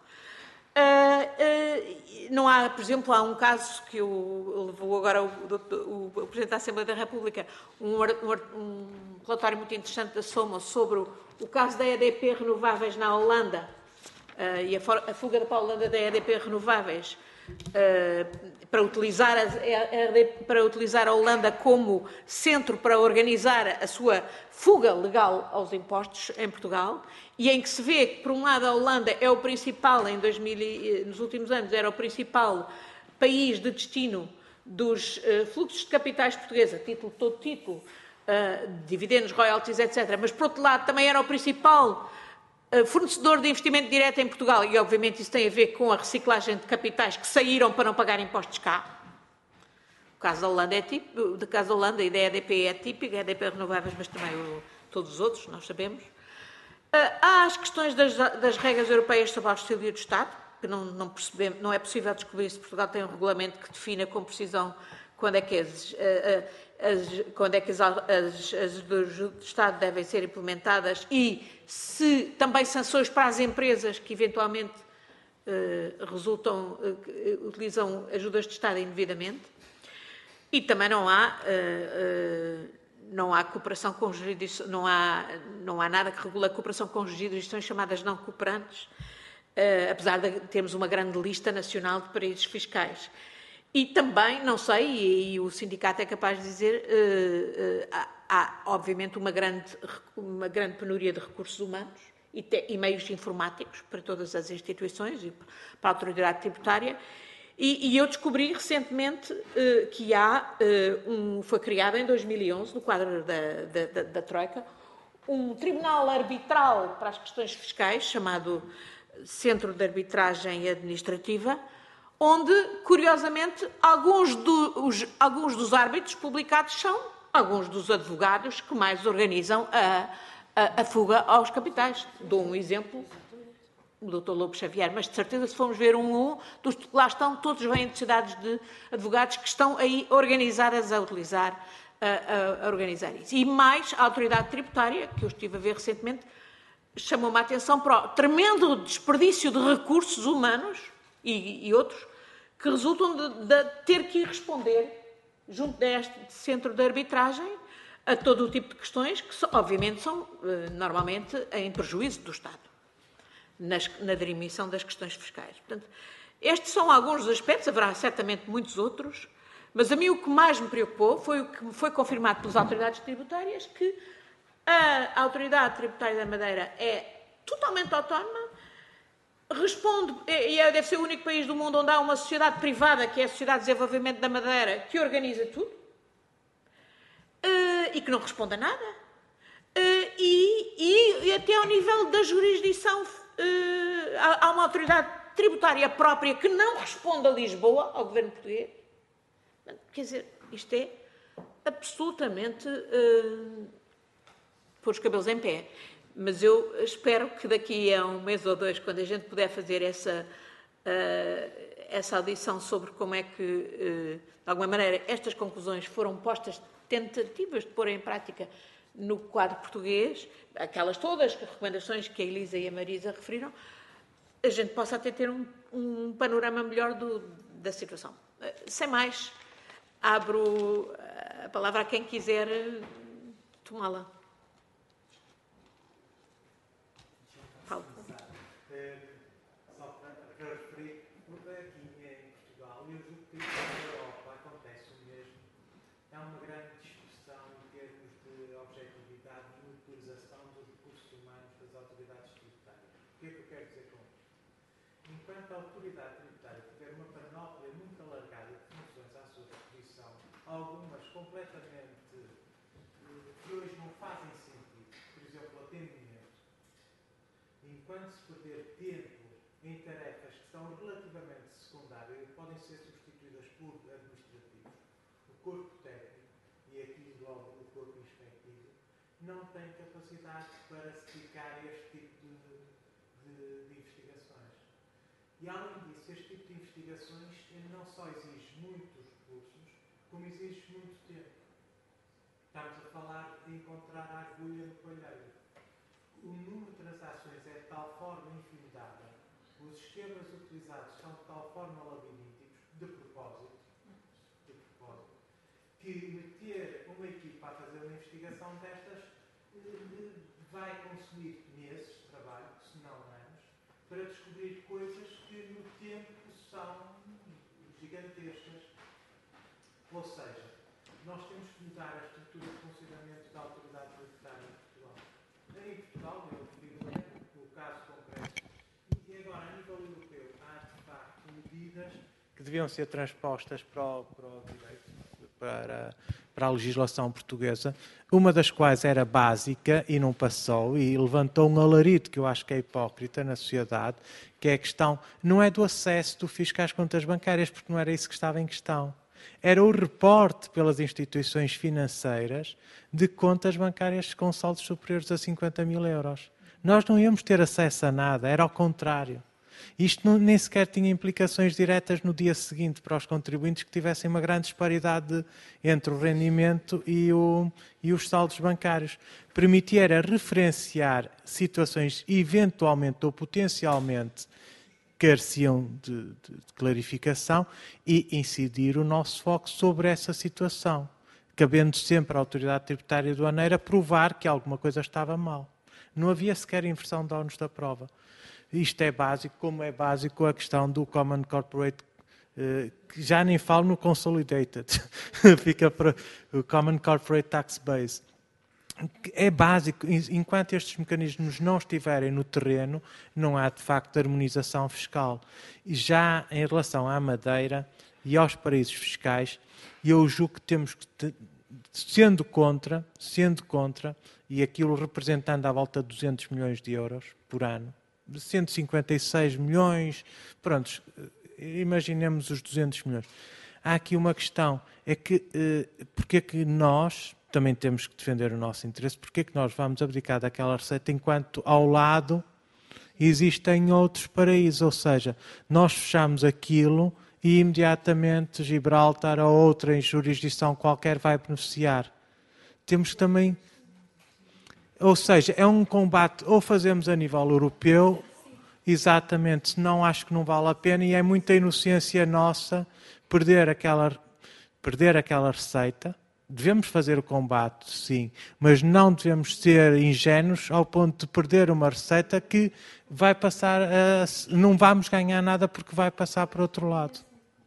Não há, por exemplo, há um caso que levou agora o Presidente da Assembleia da República, um relatório muito interessante da SOMA sobre o caso da EDP Renováveis na Holanda e a fuga da Holanda da EDP Renováveis para utilizar a Holanda como centro para organizar a sua fuga legal aos impostos em Portugal, e em que se vê que, por um lado, a Holanda é o principal, nos últimos anos, era o principal país de destino dos fluxos de capitais portugueses, todo título, dividendos, royalties, etc. Mas, por outro lado, também era o principal fornecedor de investimento direto em Portugal, e obviamente isso tem a ver com a reciclagem de capitais que saíram para não pagar impostos cá. O caso da Holanda e da EDP é típico, a EDP Renováveis, mas também todos os outros, nós sabemos. Há as questões das regras europeias sobre a auxílio do Estado, que não é possível descobrir se Portugal tem um regulamento que defina com precisão quando é que as do Estado devem ser implementadas e se também sanções para as empresas que eventualmente utilizam ajudas de Estado indevidamente. E também não há cooperação com jurisdições, não há nada que regule a cooperação com jurisdições chamadas não cooperantes, apesar de termos uma grande lista nacional de paraísos fiscais. E também, não sei, e o sindicato é capaz de dizer, há obviamente uma grande penúria de recursos humanos e meios informáticos para todas as instituições e para a autoridade tributária. E eu descobri recentemente que foi criado em 2011, no quadro da Troika, um tribunal arbitral para as questões fiscais, chamado Centro de Arbitragem Administrativa, onde, curiosamente, alguns dos árbitros publicados são alguns dos advogados que mais organizam a fuga aos capitais. Dou um exemplo, o Dr. Lobo Xavier, mas de certeza se formos ver dos que lá estão, todos vêm de cidades de advogados que estão aí organizadas a organizar isso. E mais, a autoridade tributária, que eu estive a ver recentemente, chamou-me a atenção para o tremendo desperdício de recursos humanos e outros que resultam de ter que responder junto deste centro de arbitragem a todo o tipo de questões que, obviamente, são normalmente em prejuízo do Estado, na dirimissão das questões fiscais. Portanto, estes são alguns dos aspectos, haverá certamente muitos outros, mas a mim o que mais me preocupou foi o que foi confirmado pelas autoridades tributárias, que a Autoridade Tributária da Madeira é totalmente autónoma, responde, e deve ser o único país do mundo onde há uma sociedade privada, que é a Sociedade de Desenvolvimento da Madeira, que organiza tudo, e que não responde a nada. E até ao nível da jurisdição, há uma autoridade tributária própria que não responde a Lisboa, ao governo português. Quer dizer, isto é absolutamente pôr os cabelos em pé. Mas eu espero que daqui a um mês ou dois, quando a gente puder fazer essa audição sobre como é que, de alguma maneira, estas conclusões foram postas, tentativas de pôr em prática no quadro português, aquelas todas, recomendações que a Elisa e a Marisa referiram, a gente possa até ter um panorama melhor da situação. Sem mais, abro a palavra a quem quiser tomá-la. Só para referir, aqui em Portugal, e eu julgo que na Europa acontece o mesmo, há uma grande discussão em termos de objetividade e utilização dos recursos humanos das autoridades tributárias. O que é que eu quero dizer com isto? Enquanto a autoridade tributária tiver uma panóplia muito alargada de funções à sua disposição, algumas completamente que hoje não fazem sentido, por exemplo, atendimento, enquanto se perder tempo em tarefas que são relativamente secundárias e podem ser substituídas por administrativos, o corpo técnico, e aqui engloba o corpo inspectivo, não tem capacidade para se dedicar a este tipo de investigações. E, além disso, este tipo de investigações não só exige muitos recursos, como exige muito tempo. Estamos a falar de encontrar a agulha no palheiro. O número de transações é de tal forma infindável, os esquemas utilizados são de tal forma labirínticos, de propósito, que meter uma equipa a fazer uma investigação destas vai consumir meses de trabalho, se não anos, para descobrir coisas que no tempo são gigantescas. Ou seja, nós temos que mudar a estrutura de funcionamento da autoridade tributária em Portugal. Em Portugal, eu refiro o caso concreto. E agora, a nível europeu, há de facto medidas que deviam ser transpostas para o direito, para a legislação portuguesa, uma das quais era básica e não passou, e levantou um alarido que eu acho que é hipócrita na sociedade, que é a questão, não é do acesso do fisco às contas bancárias, porque não era isso que estava em questão. Era o reporte pelas instituições financeiras de contas bancárias com saldos superiores a 50 mil euros. Nós não íamos ter acesso a nada, era ao contrário. Isto nem sequer tinha implicações diretas no dia seguinte para os contribuintes que tivessem uma grande disparidade entre o rendimento e os saldos bancários. Permitia era referenciar situações eventualmente ou potencialmente careciam de clarificação e incidir o nosso foco sobre essa situação, cabendo sempre à autoridade tributária aduaneira provar que alguma coisa estava mal. Não havia sequer inversão de ónus da prova. Isto é básico, como é básico a questão do Common Corporate, que já nem falo no Consolidated, fica para o Common Corporate Tax Base. É básico, enquanto estes mecanismos não estiverem no terreno, não há de facto harmonização fiscal. E já em relação à Madeira e aos paraísos fiscais, eu julgo que temos que, sendo contra, e aquilo representando à volta de 200 milhões de euros por ano, 156 milhões, pronto, imaginemos os 200 milhões. Há aqui uma questão, é que porque é que nós também temos que defender o nosso interesse, porque é que nós vamos abdicar daquela receita enquanto ao lado existem outros paraísos, ou seja, nós fechamos aquilo e imediatamente Gibraltar ou outra em jurisdição qualquer vai beneficiar. Temos também... Ou seja, é um combate, ou fazemos a nível europeu, exatamente, senão acho que não vale a pena e é muita inocência nossa perder aquela receita. Devemos fazer o combate, sim, mas não devemos ser ingênuos ao ponto de perder uma receita que vai passar a... não vamos ganhar nada porque vai passar para outro lado.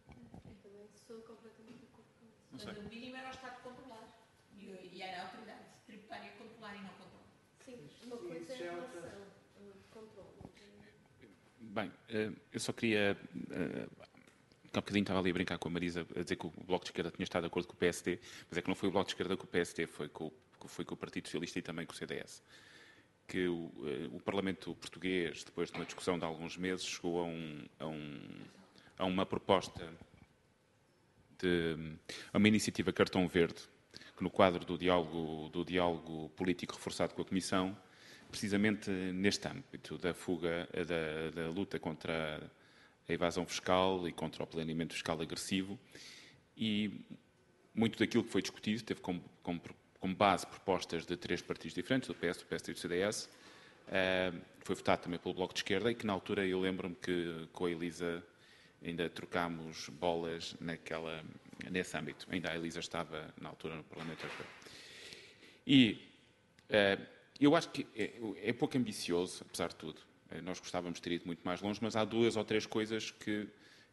O mínimo era o Estado controlar e era a autoridade tributária controlar e não controlar. Sim, uma coisa é a relação de controle. Bem, eu só queria... Há bocadinho estava ali a brincar com a Marisa, a dizer que o Bloco de Esquerda tinha estado de acordo com o PSD, mas é que não foi o Bloco de Esquerda com o PSD, foi com o Partido Socialista e também com o CDS. Que o Parlamento português, depois de uma discussão de alguns meses, chegou a uma proposta a uma iniciativa Cartão Verde, que no quadro do diálogo político reforçado com a Comissão, precisamente neste âmbito da fuga, da luta contra a evasão fiscal e contra o planeamento fiscal agressivo, e muito daquilo que foi discutido teve como base propostas de 3 partidos diferentes, do PS, do PSD e do CDS, foi votado também pelo Bloco de Esquerda, e que na altura eu lembro-me que com a Elisa ainda trocámos bolas nesse âmbito. Ainda a Elisa estava na altura no Parlamento Europeu. E eu acho que é pouco ambicioso, apesar de tudo. Nós gostávamos de ter ido muito mais longe, mas há 2 ou 3 coisas que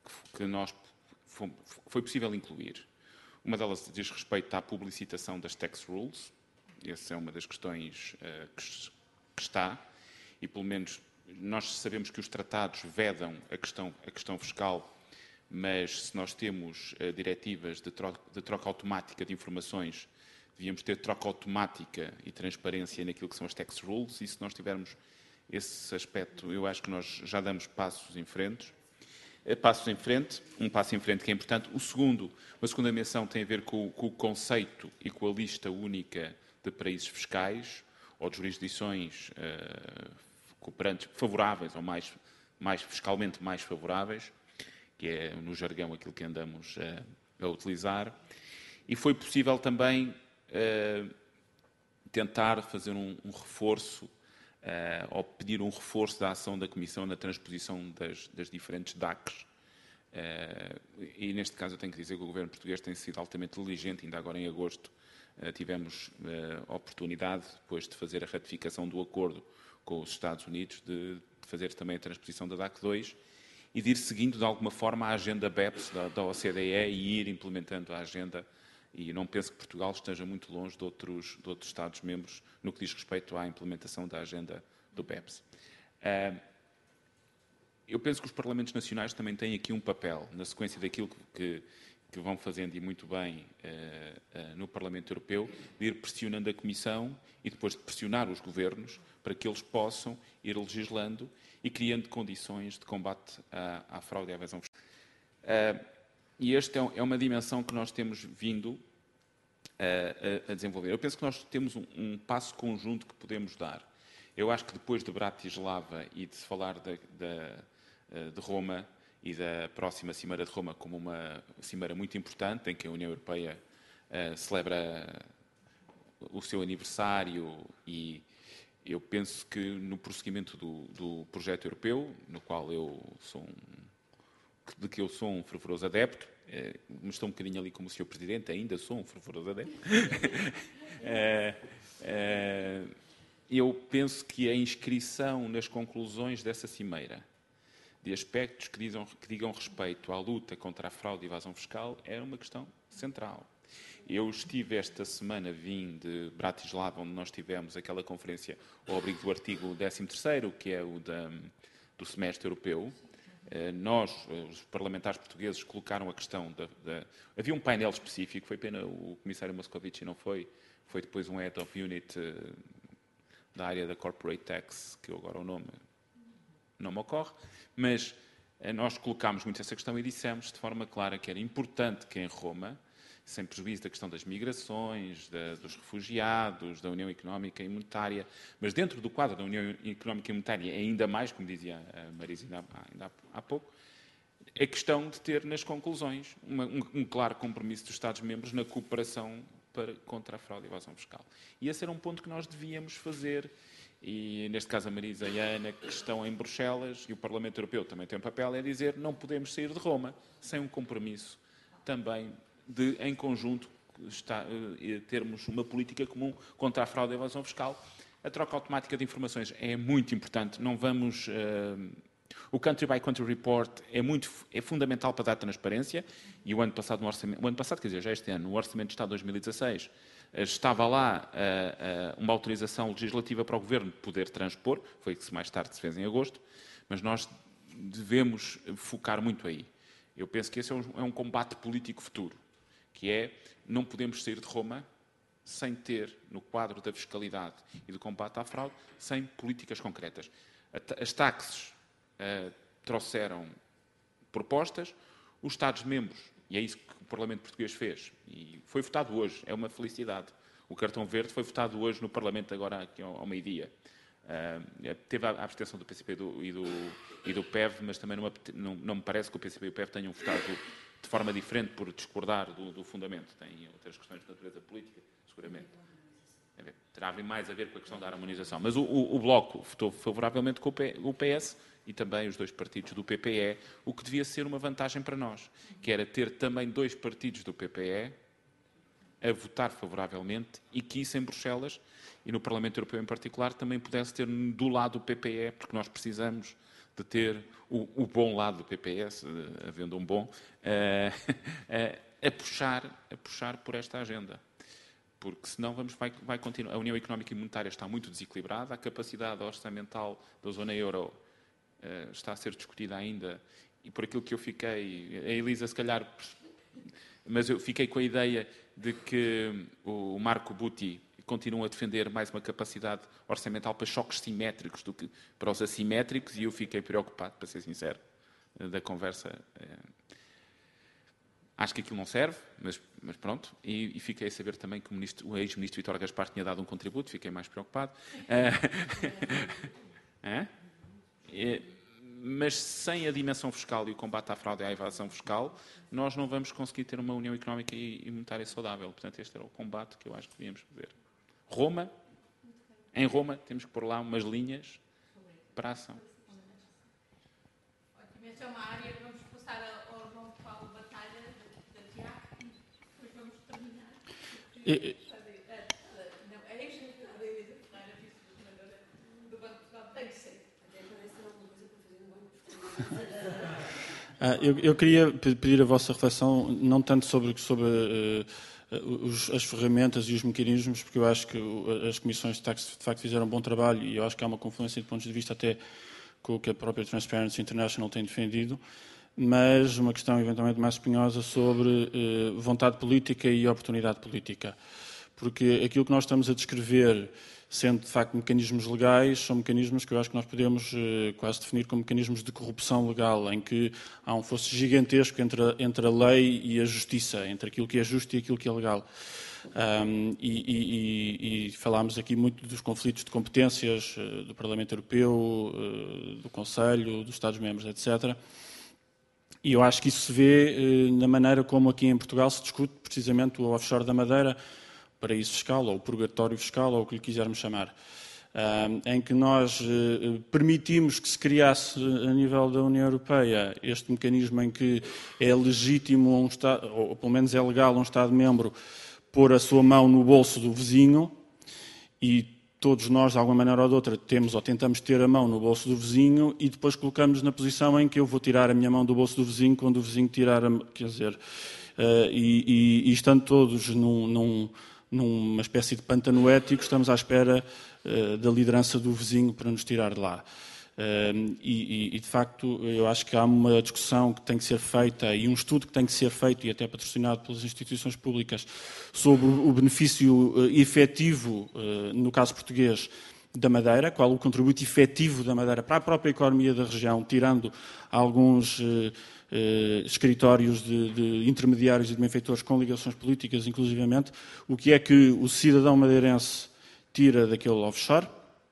foi possível incluir. Uma delas diz respeito à publicitação das tax rules. Essa é uma das questões que está, e pelo menos nós sabemos que os tratados vedam a questão fiscal, mas se nós temos diretivas de troca automática de informações, devíamos ter troca automática e transparência naquilo que são as tax rules, e se nós tivermos esse aspecto, eu acho que nós já damos passos em frente. Um passo em frente que é importante. Uma segunda menção tem a ver com o conceito e com a lista única de paraísos fiscais ou de jurisdições cooperantes favoráveis ou mais fiscalmente mais favoráveis, que é, no jargão, aquilo que andamos a utilizar. E foi possível também tentar fazer um reforço, ou pedir um reforço da ação da Comissão na transposição das diferentes DACs. E, neste caso, eu tenho que dizer que o Governo português tem sido altamente diligente. Ainda agora, em agosto, tivemos a oportunidade, depois de fazer a ratificação do acordo com os Estados Unidos, de fazer também a transposição da DAC 2 e de ir seguindo, de alguma forma, a agenda BEPS da OCDE e ir implementando a agenda. E não penso que Portugal esteja muito longe de outros Estados-membros no que diz respeito à implementação da agenda do BEPS. Eu penso que os Parlamentos Nacionais também têm aqui um papel, na sequência daquilo que vão fazendo, e muito bem, no Parlamento Europeu, de ir pressionando a Comissão e depois de pressionar os governos para que eles possam ir legislando e criando condições de combate à fraude e à evasão fiscal. E esta é uma dimensão que nós temos vindo a desenvolver. Eu penso que nós temos um passo conjunto que podemos dar. Eu acho que depois de Bratislava e de se falar de Roma e da próxima Cimeira de Roma como uma cimeira muito importante, em que a União Europeia celebra o seu aniversário, e eu penso que no prosseguimento do projeto europeu, no qual de que eu sou um fervoroso adepto, mas estou um bocadinho ali como o Sr. Presidente, ainda sou um fervoroso adepto, eu penso que a inscrição nas conclusões dessa cimeira de aspectos que digam respeito à luta contra a fraude e evasão fiscal é uma questão central. Eu estive esta semana, vim de Bratislava, onde nós tivemos aquela conferência ao abrigo do artigo 13º, que é o do semestre europeu. Nós, os parlamentares portugueses, colocaram a questão havia um painel específico, foi pena o comissário Moscovici não foi depois um Head of Unit da área da Corporate Tax, que agora o nome não me ocorre, mas nós colocámos muito essa questão e dissemos de forma clara que era importante que em Roma, sem prejuízo da questão das migrações, dos refugiados, da União Económica e Monetária, mas dentro do quadro da União Económica e Monetária, ainda mais, como dizia a Marisa ainda há pouco, a questão de ter nas conclusões um claro compromisso dos Estados-membros na cooperação contra a fraude e evasão fiscal. E esse era um ponto que nós devíamos fazer, e neste caso a Marisa e a Ana, que estão em Bruxelas, e o Parlamento Europeu também tem um papel, é dizer não podemos sair de Roma sem um compromisso também de, em conjunto, termos uma política comum contra a fraude e a evasão fiscal. A troca automática de informações é muito importante. Não vamos... o Country by Country Report é fundamental para dar transparência, e o ano passado, quer dizer, já este ano, no Orçamento de Estado de 2016, estava lá uma autorização legislativa para o Governo poder transpor, foi isso que mais tarde se fez em agosto, mas nós devemos focar muito aí. Eu penso que esse é um combate político futuro, que é, não podemos sair de Roma sem ter, no quadro da fiscalidade e do combate à fraude, sem políticas concretas. As taxas trouxeram propostas, os Estados-membros, e é isso que o Parlamento Português fez, e foi votado hoje, é uma felicidade. O cartão verde foi votado hoje no Parlamento, agora aqui ao meio-dia. Teve a abstenção do PCP e do PEV, mas também não me parece que o PCP e o PEV tenham votado de forma diferente por discordar do fundamento. Tem outras questões de natureza política, seguramente. Terá mais a ver com a questão da harmonização. Mas o Bloco votou favoravelmente com o PS e também os dois partidos do PPE, o que devia ser uma vantagem para nós, que era ter também dois partidos do PPE a votar favoravelmente e que isso em Bruxelas e no Parlamento Europeu em particular também pudesse ter do lado do PPE, porque nós precisamos de ter o bom lado do PPS, havendo um bom, a puxar por esta agenda. Porque senão vai continuar. A União Económica e Monetária está muito desequilibrada, a capacidade orçamental da zona euro está a ser discutida ainda, e por aquilo que eu fiquei, a Elisa se calhar, mas eu fiquei com a ideia de que o Marco Butti continua a defender mais uma capacidade orçamental para choques simétricos do que para os assimétricos, e eu fiquei preocupado, para ser sincero, da conversa. Acho que aquilo não serve, mas pronto. E fiquei a saber também que o ex-ministro Vítor Gaspar tinha dado um contributo, fiquei mais preocupado. Mas sem a dimensão fiscal e o combate à fraude e à evasão fiscal, nós não vamos conseguir ter uma união económica e monetária saudável. Portanto, este era o combate que eu acho que devíamos fazer. Em Roma, temos que pôr lá umas linhas para a ação. Esta é uma área que vamos passar ao João Paulo Batalha, da Tiago, e depois vamos terminar. Eu queria pedir a vossa reflexão, não tanto sobre as ferramentas e os mecanismos, porque eu acho que as comissões de taxa de facto fizeram um bom trabalho e eu acho que há uma confluência de pontos de vista até com o que a própria Transparency International tem defendido, mas uma questão eventualmente mais espinhosa sobre vontade política e oportunidade política. Porque aquilo que nós estamos a descrever, sendo de facto mecanismos legais, são mecanismos que eu acho que nós podemos quase definir como mecanismos de corrupção legal, em que há um fosso gigantesco entre a lei e a justiça, entre aquilo que é justo e aquilo que é legal. E falámos aqui muito dos conflitos de competências do Parlamento Europeu, do Conselho, dos Estados-membros, etc. E eu acho que isso se vê na maneira como aqui em Portugal se discute precisamente o offshore da Madeira, o paraíso fiscal, ou o purgatório fiscal, ou o que lhe quisermos chamar, em que nós permitimos que se criasse a nível da União Europeia este mecanismo em que é legítimo um Estado, ou pelo menos é legal um Estado-membro, pôr a sua mão no bolso do vizinho, e todos nós, de alguma maneira ou de outra, temos ou tentamos ter a mão no bolso do vizinho e depois colocamos na posição em que eu vou tirar a minha mão do bolso do vizinho quando o vizinho tirar a... Quer dizer, e estando todos numa espécie de pântano ético, estamos à espera da liderança do vizinho para nos tirar de lá. De facto, eu acho que há uma discussão que tem que ser feita e um estudo que tem que ser feito, e até patrocinado pelas instituições públicas, sobre o benefício efetivo, no caso português, da Madeira, qual o contributo efetivo da Madeira para a própria economia da região, tirando alguns escritórios de intermediários e de benfeitores com ligações políticas, inclusivamente, o que é que o cidadão madeirense tira daquele offshore.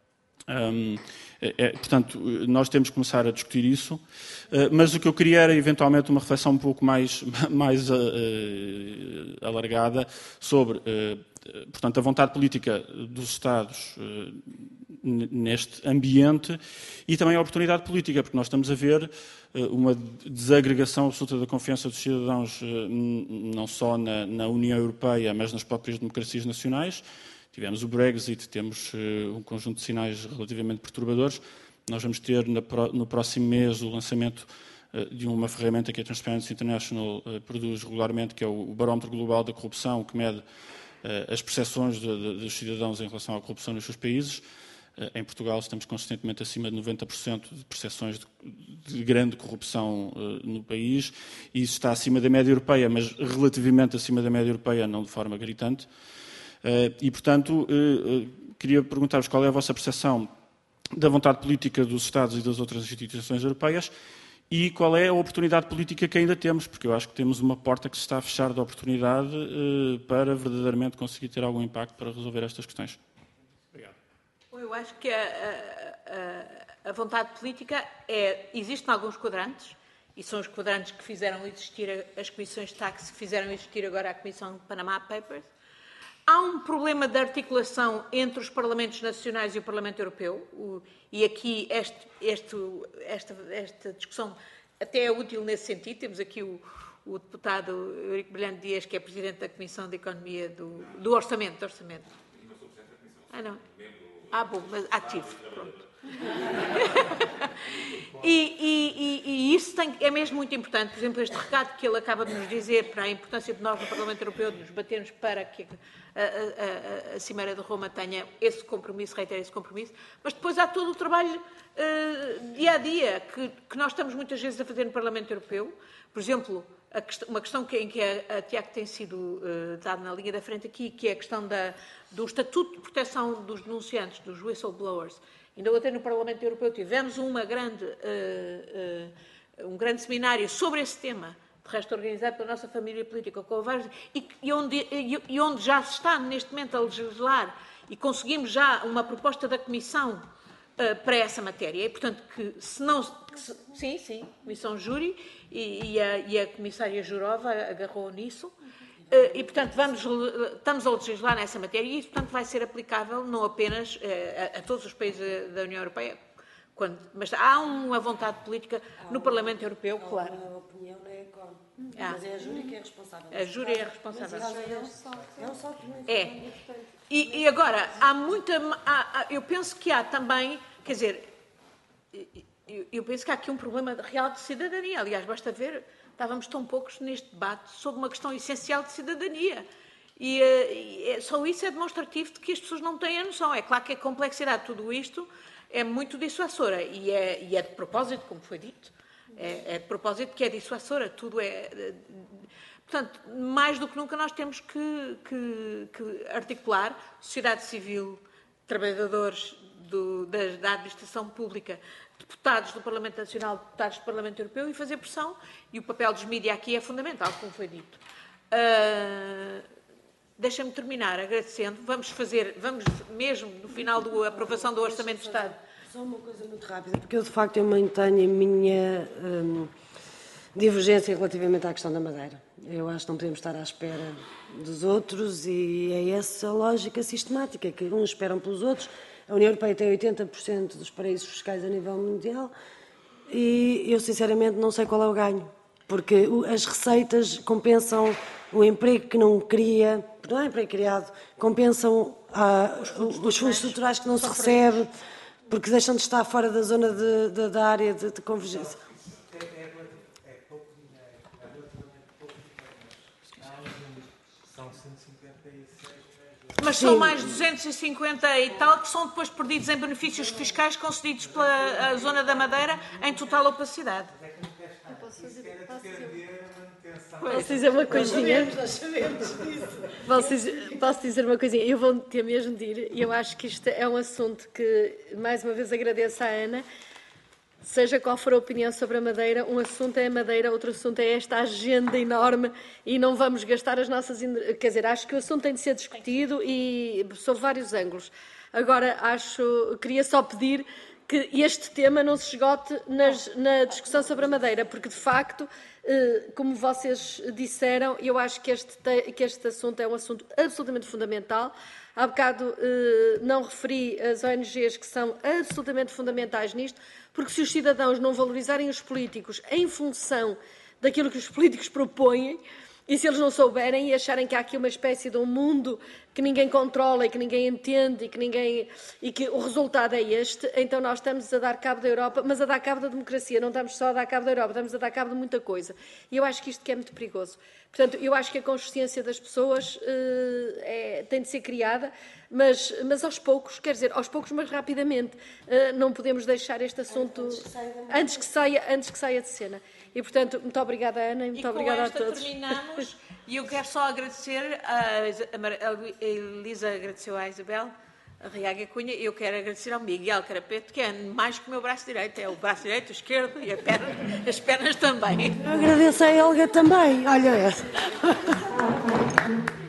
Portanto, nós temos que começar a discutir isso, mas o que eu queria era eventualmente uma reflexão um pouco mais alargada sobre, portanto, a vontade política dos Estados neste ambiente e também a oportunidade política, porque nós estamos a ver uma desagregação absoluta da confiança dos cidadãos, não só na União Europeia, mas nas próprias democracias nacionais. Tivemos o Brexit, temos um conjunto de sinais relativamente perturbadores. Nós vamos ter no próximo mês o lançamento de uma ferramenta que a Transparency International produz regularmente, que é o Barómetro Global da Corrupção, que mede as percepções dos cidadãos em relação à corrupção nos seus países. Em Portugal estamos consistentemente acima de 90% de percepções de grande corrupção no país, e isso está acima da média europeia, mas relativamente acima da média europeia, não de forma gritante. E, portanto, queria perguntar-vos qual é a vossa percepção da vontade política dos Estados e das outras instituições europeias e qual é a oportunidade política que ainda temos, porque eu acho que temos uma porta que se está a fechar de oportunidade para verdadeiramente conseguir ter algum impacto para resolver estas questões. Obrigado. Eu acho que a vontade política existe em alguns quadrantes, e são os quadrantes que fizeram existir as comissões de taxe, que fizeram existir agora a Comissão de Panama Papers. Há um problema de articulação entre os Parlamentos Nacionais e o Parlamento Europeu, e aqui esta discussão até é útil nesse sentido. Temos aqui o deputado Eurico Brilhante Dias, que é Presidente da Comissão de Economia do Orçamento. Não. Bom, mas ativo. Pronto. E isso é mesmo muito importante. Por exemplo, este recado que ele acaba de nos dizer para a importância de nós no Parlamento Europeu de nos batermos para que a Cimeira de Roma tenha esse compromisso, reitere esse compromisso, mas depois há todo o trabalho dia a dia que nós estamos muitas vezes a fazer no Parlamento Europeu. Por exemplo, uma questão em que a Tiago tem sido dada na linha da frente aqui, que é a questão do Estatuto de Proteção dos Denunciantes, dos whistleblowers. Ainda ontem no Parlamento Europeu tivemos um grande seminário sobre esse tema, de resto organizado pela nossa família política, com vários, e onde já se está neste momento a legislar e conseguimos já uma proposta da Comissão para essa matéria. E, portanto, que se não... Sim, Comissão Júri e a Comissária Jourova agarrou nisso. E, portanto, estamos a legislar nessa matéria e isso, portanto, vai ser aplicável não apenas a todos os países da União Europeia, mas há uma vontade política no Parlamento Europeu, claro. Há uma opinião na ECON, mas é a Júri que é responsável. A Júri é responsável. É um só. É. E agora, há muita... eu penso que há também, quer dizer, eu penso que há aqui um problema real de cidadania. Aliás, basta ver, estávamos tão poucos neste debate sobre uma questão essencial de cidadania. E só isso é demonstrativo de que as pessoas não têm a noção. É claro que a complexidade de tudo isto é muito dissuasora e é de propósito, como foi dito. É de propósito que é dissuasora. Tudo é... Portanto, mais do que nunca nós temos que articular sociedade civil, trabalhadores da administração pública, deputados do Parlamento Nacional, deputados do Parlamento Europeu e fazer pressão. E o papel dos mídias aqui é fundamental, como foi dito. Deixa-me terminar agradecendo. Vamos mesmo, no final da aprovação do Orçamento de Estado. Só uma coisa muito rápida, porque eu, de facto, eu mantenho a minha divergência relativamente à questão da Madeira. Eu acho que não podemos estar à espera dos outros e é essa a lógica sistemática, que uns esperam pelos outros. A União Europeia tem 80% dos paraísos fiscais a nível mundial e eu, sinceramente, não sei qual é o ganho, porque as receitas compensam o emprego que não cria, não é emprego criado, compensam os fundos estruturais que não se recebe, porque deixam de estar fora da zona da área de convergência. É pouco dinheiro, é relativamente pouco dinheiro, são 156. Mas são mais 250 e tal que são depois perdidos em benefícios fiscais concedidos pela zona da Madeira em total opacidade. Posso dizer uma coisinha? Posso dizer uma coisinha? Eu vou ter mesmo de ir, e eu acho que isto é um assunto que, mais uma vez, agradeço à Ana. Seja qual for a opinião sobre a Madeira, um assunto é a Madeira, outro assunto é esta agenda enorme e não vamos gastar as nossas... Quer dizer, acho que o assunto tem de ser discutido e sob vários ângulos. Agora, queria só pedir que este tema não se esgote na discussão sobre a Madeira, porque, de facto, como vocês disseram, eu acho que este assunto é um assunto absolutamente fundamental. Há bocado não referi as ONGs que são absolutamente fundamentais nisto, porque se os cidadãos não valorizarem os políticos em função daquilo que os políticos propõem, e se eles não souberem e acharem que há aqui uma espécie de um mundo que ninguém controla e que ninguém entende e que o resultado é este, então nós estamos a dar cabo da Europa, mas a dar cabo da democracia, não estamos só a dar cabo da Europa, estamos a dar cabo de muita coisa. E eu acho que isto que é muito perigoso. Portanto, eu acho que a consciência das pessoas tem de ser criada, mas aos poucos, quer dizer, aos poucos, mas rapidamente. Não podemos deixar este assunto antes que saia de cena. E, portanto, muito obrigada, Ana, e muito obrigada a todos. E com esta terminamos, e eu quero só agradecer, a Elisa agradeceu à Isabel, a Riaga Cunha, e eu quero agradecer ao Miguel Carapeto, que é mais que o meu braço direito, é o braço direito, o esquerdo e as pernas também. Eu agradeço a Helga também, olha essa.